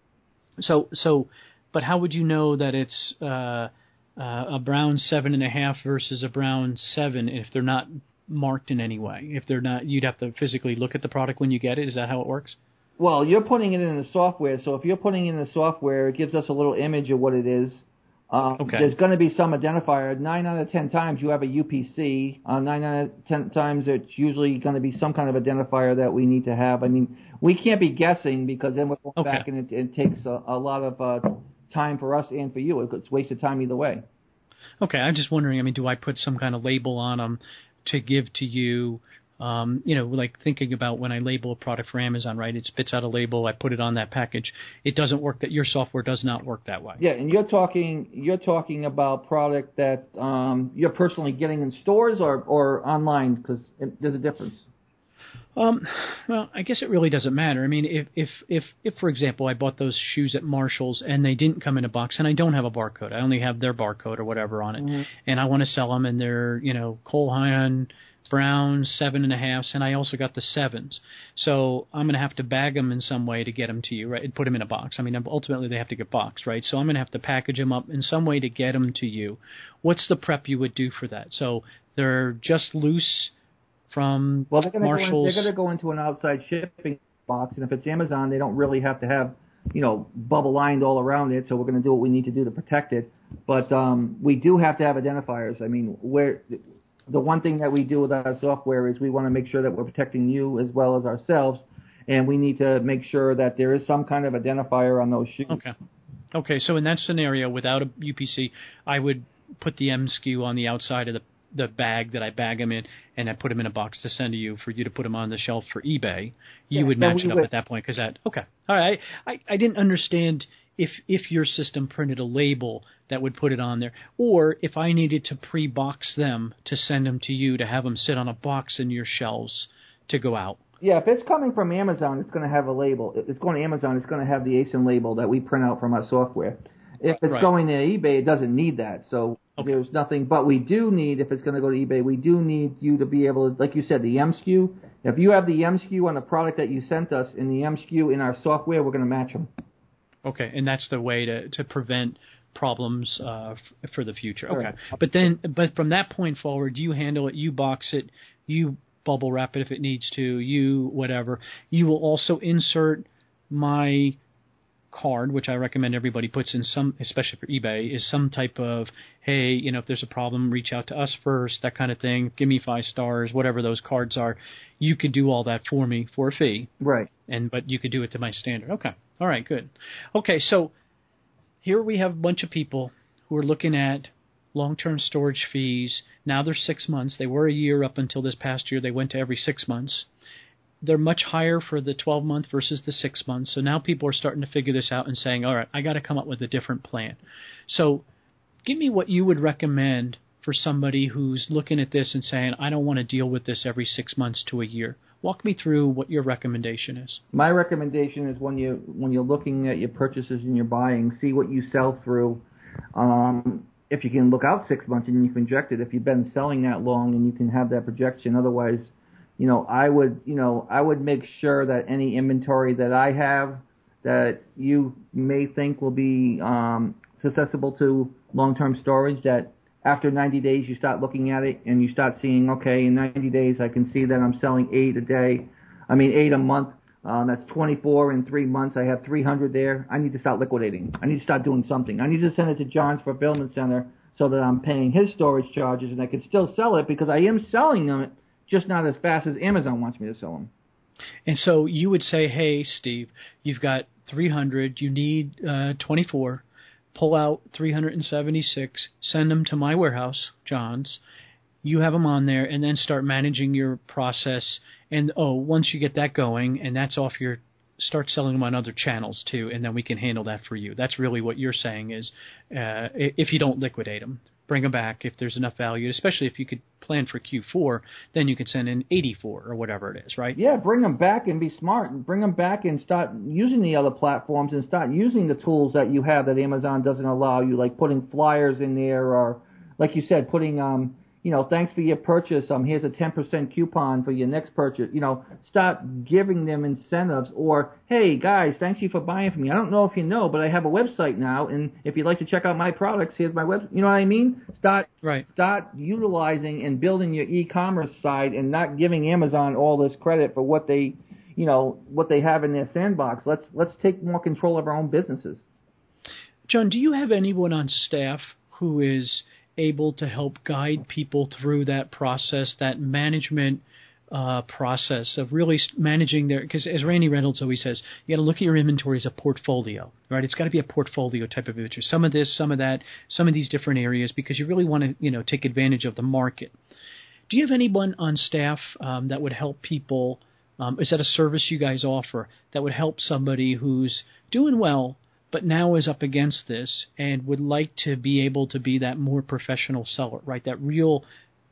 So, but how would you know that it's a brown 7.5 versus a brown 7 if they're not marked in any way? If they're not, you'd have to physically look at the product when you get it. Is that how it works? Well, you're putting it in the software. So if you're putting it in the software, it gives us a little image of what it is. There's going to be some identifier. 9 out of 10 times you have a UPC. 9 out of 10 times it's usually going to be some kind of identifier that we need to have. I mean, we can't be guessing because then we're going back and it takes a lot of time for us and for you. It's wasted time either way. Okay, I'm just wondering, I mean, do I put some kind of label on them to give to you? Like thinking about when I label a product for Amazon, right? It spits out a label. I put it on that package. It doesn't work. That your software does not work that way. Yeah, and you're talking about product that you're personally getting in stores or online because there's a difference. Well, I guess it really doesn't matter. I mean, if for example, I bought those shoes at Marshalls and they didn't come in a box and I don't have a barcode, I only have their barcode or whatever on it, and I want to sell them and they're Cole Haan brown 7.5s, and I also got the 7s. So I'm going to have to bag them in some way to get them to you, right? And put them in a box. I mean, ultimately they have to get boxed, right? So I'm going to have to package them up in some way to get them to you. What's the prep you would do for that? So they're just loose from Marshalls. They're going to go into an outside shipping box, and if it's Amazon, they don't really have to have bubble lined all around it. So we're going to do what we need to do to protect it. But we do have to have identifiers. I mean, the one thing that we do with our software is we want to make sure that we're protecting you as well as ourselves, and we need to make sure that there is some kind of identifier on those shoes. Okay. So in that scenario, without a UPC, I would put the MSKU on the outside of the bag that I bag them in, and I put them in a box to send to you for you to put them on the shelf for eBay. You would match it up at that point because that. Okay. All right. I didn't understand if your system printed a label that would put it on there, or if I needed to pre-box them to send them to you to have them sit on a box in your shelves to go out. Yeah, if it's coming from Amazon, it's going to have a label. If it's going to Amazon, it's going to have the ASIN label that we print out from our software. If it's going to eBay, it doesn't need that. So there's nothing. But we do need, if it's going to go to eBay, we do need you to be able to, like you said, the MSKU. If you have the MSKU on the product that you sent us and the MSKU in our software, we're going to match them. Okay, and that's the way to prevent problems for the future. Okay, but from that point forward, you handle it, you box it, you bubble wrap it if it needs to, you whatever. You will also insert my card, which I recommend everybody puts in some, especially for eBay, is some type of, hey, if there's a problem, reach out to us first, that kind of thing. Give me 5 stars, whatever those cards are. You could do all that for me for a fee. Right. But you could do it to my standard. Okay. All right, good. Okay, so here we have a bunch of people who are looking at long-term storage fees. Now they're 6 months. They were a year up until this past year. They went to every 6 months. They're much higher for the 12-month versus the 6 months. So now people are starting to figure this out and saying, all right, I got to come up with a different plan. So give me what you would recommend for somebody who's looking at this and saying, I don't want to deal with this every 6 months to a year. Walk me through what your recommendation is. My recommendation is when you're looking at your purchases and you're buying, see what you sell through. If you can look out 6 months and you can project it, if you've been selling that long and you can have that projection. Otherwise, I would make sure that any inventory that I have that you may think will be susceptible to long-term storage, that after 90 days you start looking at it and you start seeing, okay, in 90 days I can see that I'm selling 8 a month. That's 24 in 3 months. I have 300 there. I need to start liquidating. I need to start doing something. I need to send it to John's Fulfillment Center so that I'm paying his storage charges and I can still sell it because I am selling them, just not as fast as Amazon wants me to sell them. And so you would say, hey, Steve, you've got 300, you need 24. Pull out 376, send them to my warehouse, John's. You have them on there, and then start managing your process. And, once you get that going, and that's off start selling them on other channels too, and then we can handle that for you. That's really what you're saying is if you don't liquidate them, bring them back if there's enough value, especially if you could plan for Q4, then you can send in 84 or whatever it is, right? Yeah, bring them back and be smart. Bring them back and start using the other platforms and start using the tools that you have that Amazon doesn't allow you, like putting flyers in there or, like you said, putting, thanks for your purchase. Here's a 10% coupon for your next purchase. Start giving them incentives or, hey, guys, thank you for buying from me. I don't know if you know, but I have a website now, and if you'd like to check out my products, here's my website. You know what I mean? Start utilizing and building your e-commerce side and not giving Amazon all this credit for what they have in their sandbox. Let's take more control of our own businesses. John, do you have anyone on staff who is able to help guide people through that process, that management process of really managing because as Randy Reynolds always says, you got to look at your inventory as a portfolio, right? It's got to be a portfolio type of inventory. Some of this, some of that, some of these different areas, because you really want to, take advantage of the market. Do you have anyone on staff that would help people? Is that a service you guys offer that would help somebody who's doing well, but now is up against this and would like to be able to be that more professional seller, right? That real,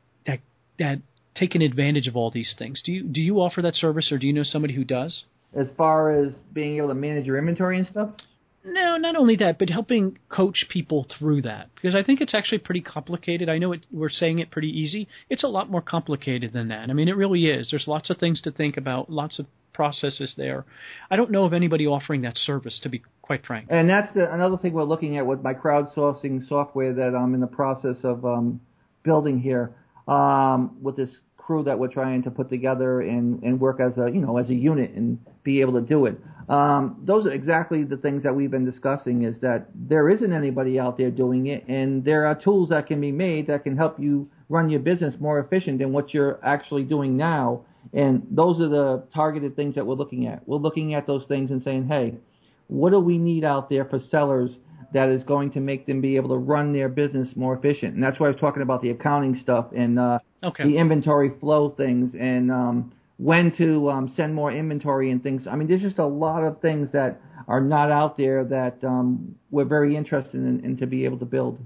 that taking advantage of all these things. Do you offer that service, or do you know somebody who does? As far as being able to manage your inventory and stuff? No, not only that, but helping coach people through that. Because I think it's actually pretty complicated. I know we're saying it pretty easy. It's a lot more complicated than that. I mean, it really is. There's lots of things to think about, lots of processes there. I don't know of anybody offering that service, to be quite frank. And that's another thing we're looking at with my crowdsourcing software that I'm in the process of building here with this crew that we're trying to put together and work as a unit and be able to do it. Those are exactly the things that we've been discussing, is that there isn't anybody out there doing it, and there are tools that can be made that can help you run your business more efficient than what you're actually doing now. And those are the targeted things that we're looking at. We're looking at those things and saying, hey, what do we need out there for sellers that is going to make them be able to run their business more efficient? And that's why I was talking about the accounting stuff and the inventory flow things and when to send more inventory and things. I mean, there's just a lot of things that are not out there that we're very interested in to be able to build.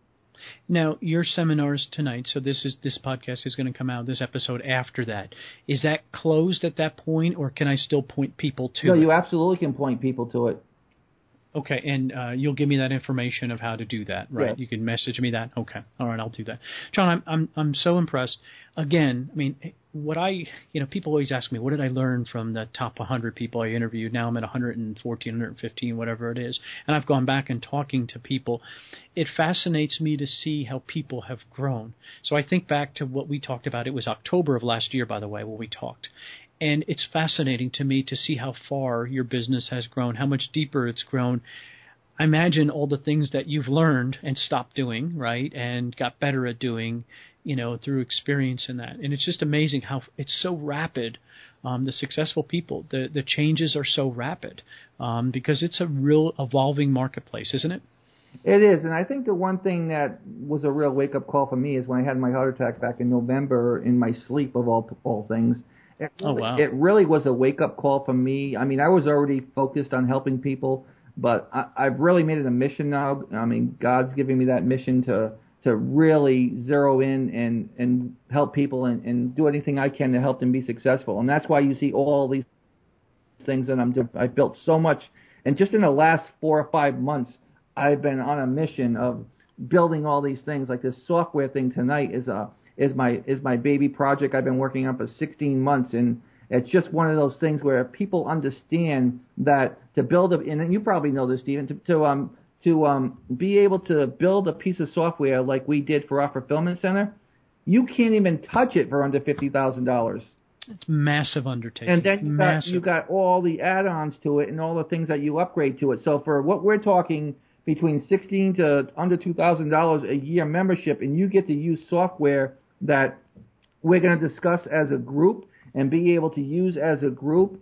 Now, your seminars tonight, so this podcast is going to come out, this episode after that. Is that closed at that point, or can I still point people to it? No, you absolutely can point people to it. Okay, and you'll give me that information of how to do that, right? Yes. You can message me that? Okay, all right, I'll do that. John, I'm so impressed. Again, I mean, people always ask me, what did I learn from the top 100 people I interviewed? Now I'm at 114, 115, whatever it is. And I've gone back and talking to people. It fascinates me to see how people have grown. So I think back to what we talked about. It was October of last year, by the way, when we talked. And it's fascinating to me to see how far your business has grown, how much deeper it's grown. I imagine all the things that you've learned and stopped doing, right, and got better at doing, through experience in that. And it's just amazing how it's so rapid. The successful people, the changes are so rapid because it's a real evolving marketplace, isn't it? It is, and I think the one thing that was a real wake-up call for me is when I had my heart attack back in November in my sleep, of all things. It really was a wake-up call for me. I mean, I was already focused on helping people, but I've really made it a mission now. I mean, God's giving me that mission to really zero in and help people and do anything I can to help them be successful. And that's why you see all these things that I'm doing. I've built so much, and just in the last 4 or 5 months, I've been on a mission of building all these things. Like this software thing tonight is my baby project I've been working on for 16 months, and it's just one of those things where people understand that to build and you probably know this, Stephen, to be able to build a piece of software like we did for our fulfillment center, you can't even touch it for under $50,000. It's massive undertaking. And then you got all the add-ons to it and all the things that you upgrade to it. So for what we're talking, between $16 to under $2,000 a year membership, and you get to use software that we're going to discuss as a group and be able to use as a group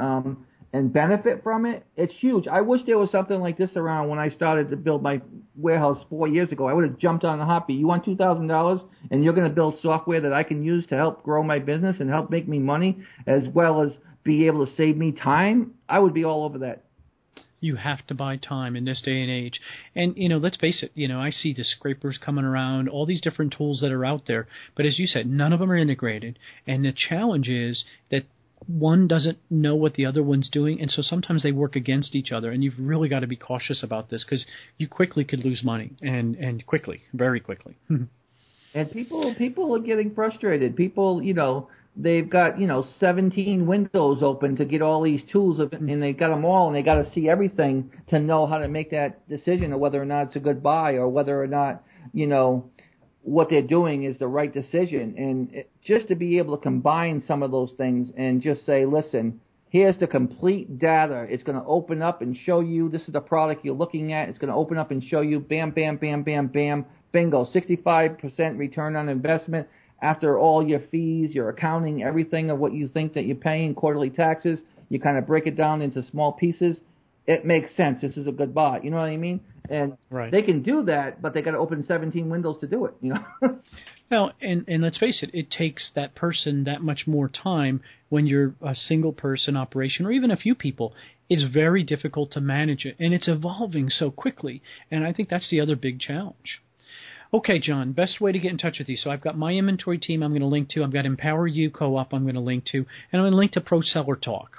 and benefit from it, it's huge. I wish there was something like this around when I started to build my warehouse 4 years ago. I would have jumped on a heartbeat. You want $2,000 and you're going to build software that I can use to help grow my business and help make me money as well as be able to save me time? I would be all over that. You have to buy time in this day and age. And, let's face it, I see the scrapers coming around, all these different tools that are out there. But as you said, none of them are integrated. And the challenge is that one doesn't know what the other one's doing, and so sometimes they work against each other, and you've really got to be cautious about this because you quickly could lose money, and quickly, very quickly. And people are getting frustrated. People, they've got, 17 windows open to get all these tools, and they got them all, and they got to see everything to know how to make that decision of whether or not it's a good buy or whether or not, what they're doing is the right decision. And just to be able to combine some of those things and just say, listen, here's the complete data. It's going to open up and show you this is the product you're looking at. It's going to open up and show you bam, bam, bam, bam, bam, bingo, 65% return on investment after all your fees, your accounting, everything of what you think that you're paying, quarterly taxes. You kind of break it down into small pieces. It makes sense. This is a good buy. You know what I mean? And They can do that, but they got to open 17 windows to do it. Well, and let's face it, it takes that person that much more time when you're a single person operation or even a few people. It's very difficult to manage it, and it's evolving so quickly. And I think that's the other big challenge. Okay, John, best way to get in touch with you. So I've got my inventory team I'm going to link to. I've got Empower You Co-op I'm going to link to. And I'm going to link to Pro Seller Talk.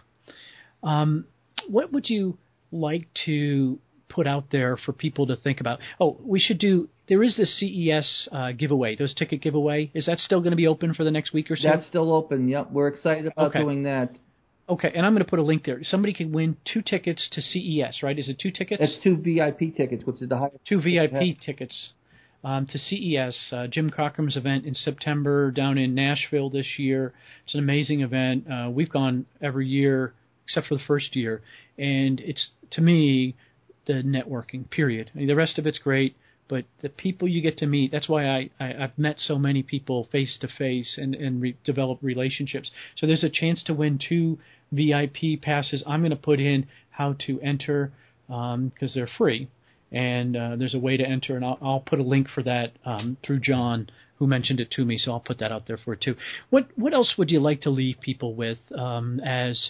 What would you like to put out there for people to think about? Oh, there is this CES giveaway, those ticket giveaway. Is that still going to be open for the next week or so? That's still open, yep. We're excited about doing that. Okay, and I'm going to put a link there. Somebody can win 2 tickets to CES, right? Is it 2 tickets? It's 2 VIP tickets, which is the highest. 2 VIP tickets to CES, Jim Cockrum's event in September down in Nashville this year. It's an amazing event. We've gone every year except for the first year, and it's, to me, the networking, period. I mean, the rest of it's great, but the people you get to meet, that's why I've met so many people face-to-face and develop relationships. So there's a chance to win 2 VIP passes. I'm going to put in how to enter because they're free, and there's a way to enter, and I'll put a link for that through John, who mentioned it to me, so I'll put that out there for it too. What else would you like to leave people with as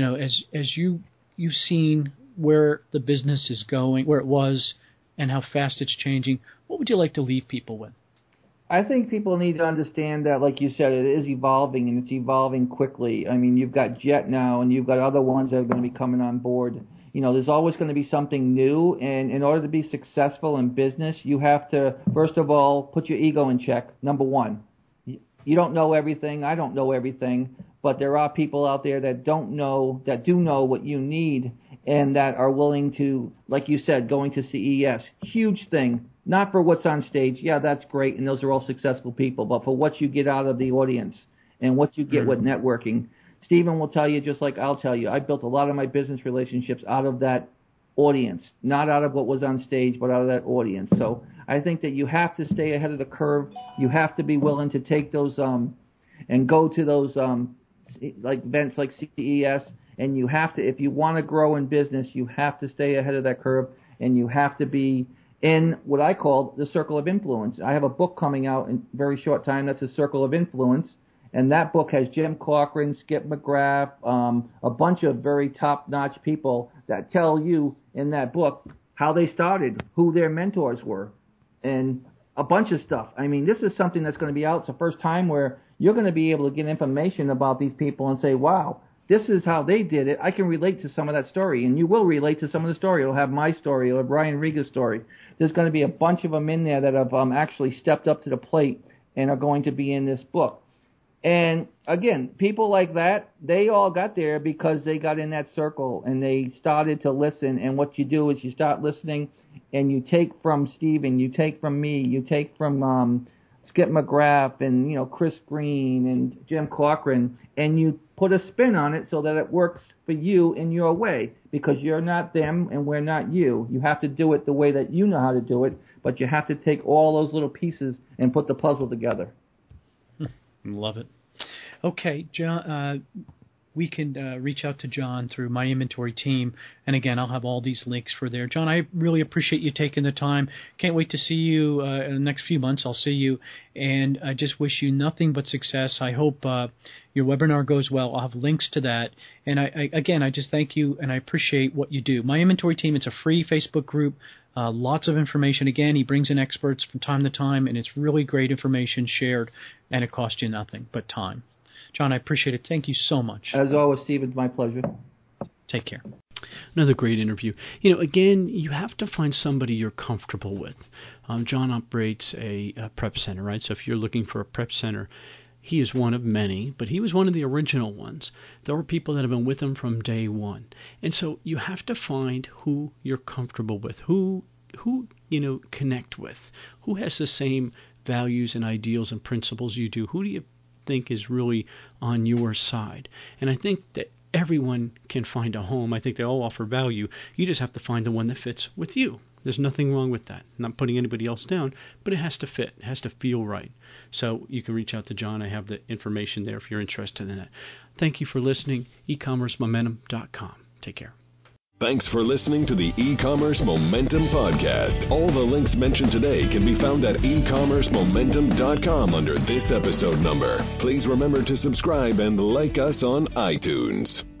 you've seen where the business is going, where it was, and how fast it's changing? What would you like to leave people with? I think people need to understand that, like you said, it is evolving, and it's evolving quickly. I mean, you've got Jet now, and you've got other ones that are going to be coming on board. There's always going to be something new, and in order to be successful in business, you have to, first of all, put your ego in check, number one. You don't know everything. I don't know everything, but there are people out there that do know what you need, and that are willing to, like you said, going to CES. Huge thing. Not for what's on stage. Yeah, that's great, and those are all successful people, but for what you get out of the audience and what you get with networking. Stephen will tell you, just like I'll tell you, I built a lot of my business relationships out of that audience, not out of what was on stage, but out of that audience. So I think that you have to stay ahead of the curve. You have to be willing to take those and go to those like events like CES, and you have to, if you want to grow in business, you have to stay ahead of that curve, and you have to be in what I call the circle of influence. I have a book coming out in a very short time that's a circle of influence, and that book has Jim Cochran, Skip McGrath, a bunch of very top-notch people that tell you in that book how they started, who their mentors were, and a bunch of stuff. I mean, this is something that's going to be out. It's the first time where you're going to be able to get information about these people and say, wow, this is how they did it. I can relate to some of that story, and you will relate to some of the story. It'll have my story. It'll have Ryan Rieger's story. There's going to be a bunch of them in there that have actually stepped up to the plate and are going to be in this book. And again, people like that, they all got there because they got in that circle and they started to listen. And what you do is you start listening and you take from Steven, you take from me, you take from Skip McGrath and, you know, Chris Green and Jim Cochran, and you put a spin on it so that it works for you in your way, because you're not them and we're not you. You have to do it the way that you know how to do it, but you have to take all those little pieces and put the puzzle together. Love it. Okay, John, we can reach out to John through My Inventory Team. And again, I'll have all these links for there. John, I really appreciate you taking the time. Can't wait to see you in the next few months. I'll see you. And I just wish you nothing but success. I hope your webinar goes well. I'll have links to that. And I just thank you and I appreciate what you do. My Inventory Team, it's a free Facebook group. Lots of information. Again, he brings in experts from time to time, and it's really great information shared, and it costs you nothing but time. John, I appreciate it. Thank you so much. As always, Steve, it's my pleasure. Take care. Another great interview. You know, again, you have to find somebody you're comfortable with. John operates a prep center, right? So if you're looking for a prep center, he is one of many, but he was one of the original ones. There were people that have been with him from day one. And so you have to find who you're comfortable with, who you know, connect with, who has the same values and ideals and principles you do. Who do you think is really on your side? And I think that everyone can find a home. I think they all offer value. You just have to find the one that fits with you. There's nothing wrong with that. I'm not putting anybody else down, but it has to fit. It has to feel right. So you can reach out to John. I have the information there if you're interested in that. Thank you for listening. ecommercemomentum.com. Take care. Thanks for listening to the E-Commerce Momentum Podcast. All the links mentioned today can be found at ecommercemomentum.com under this episode number. Please remember to subscribe and like us on iTunes.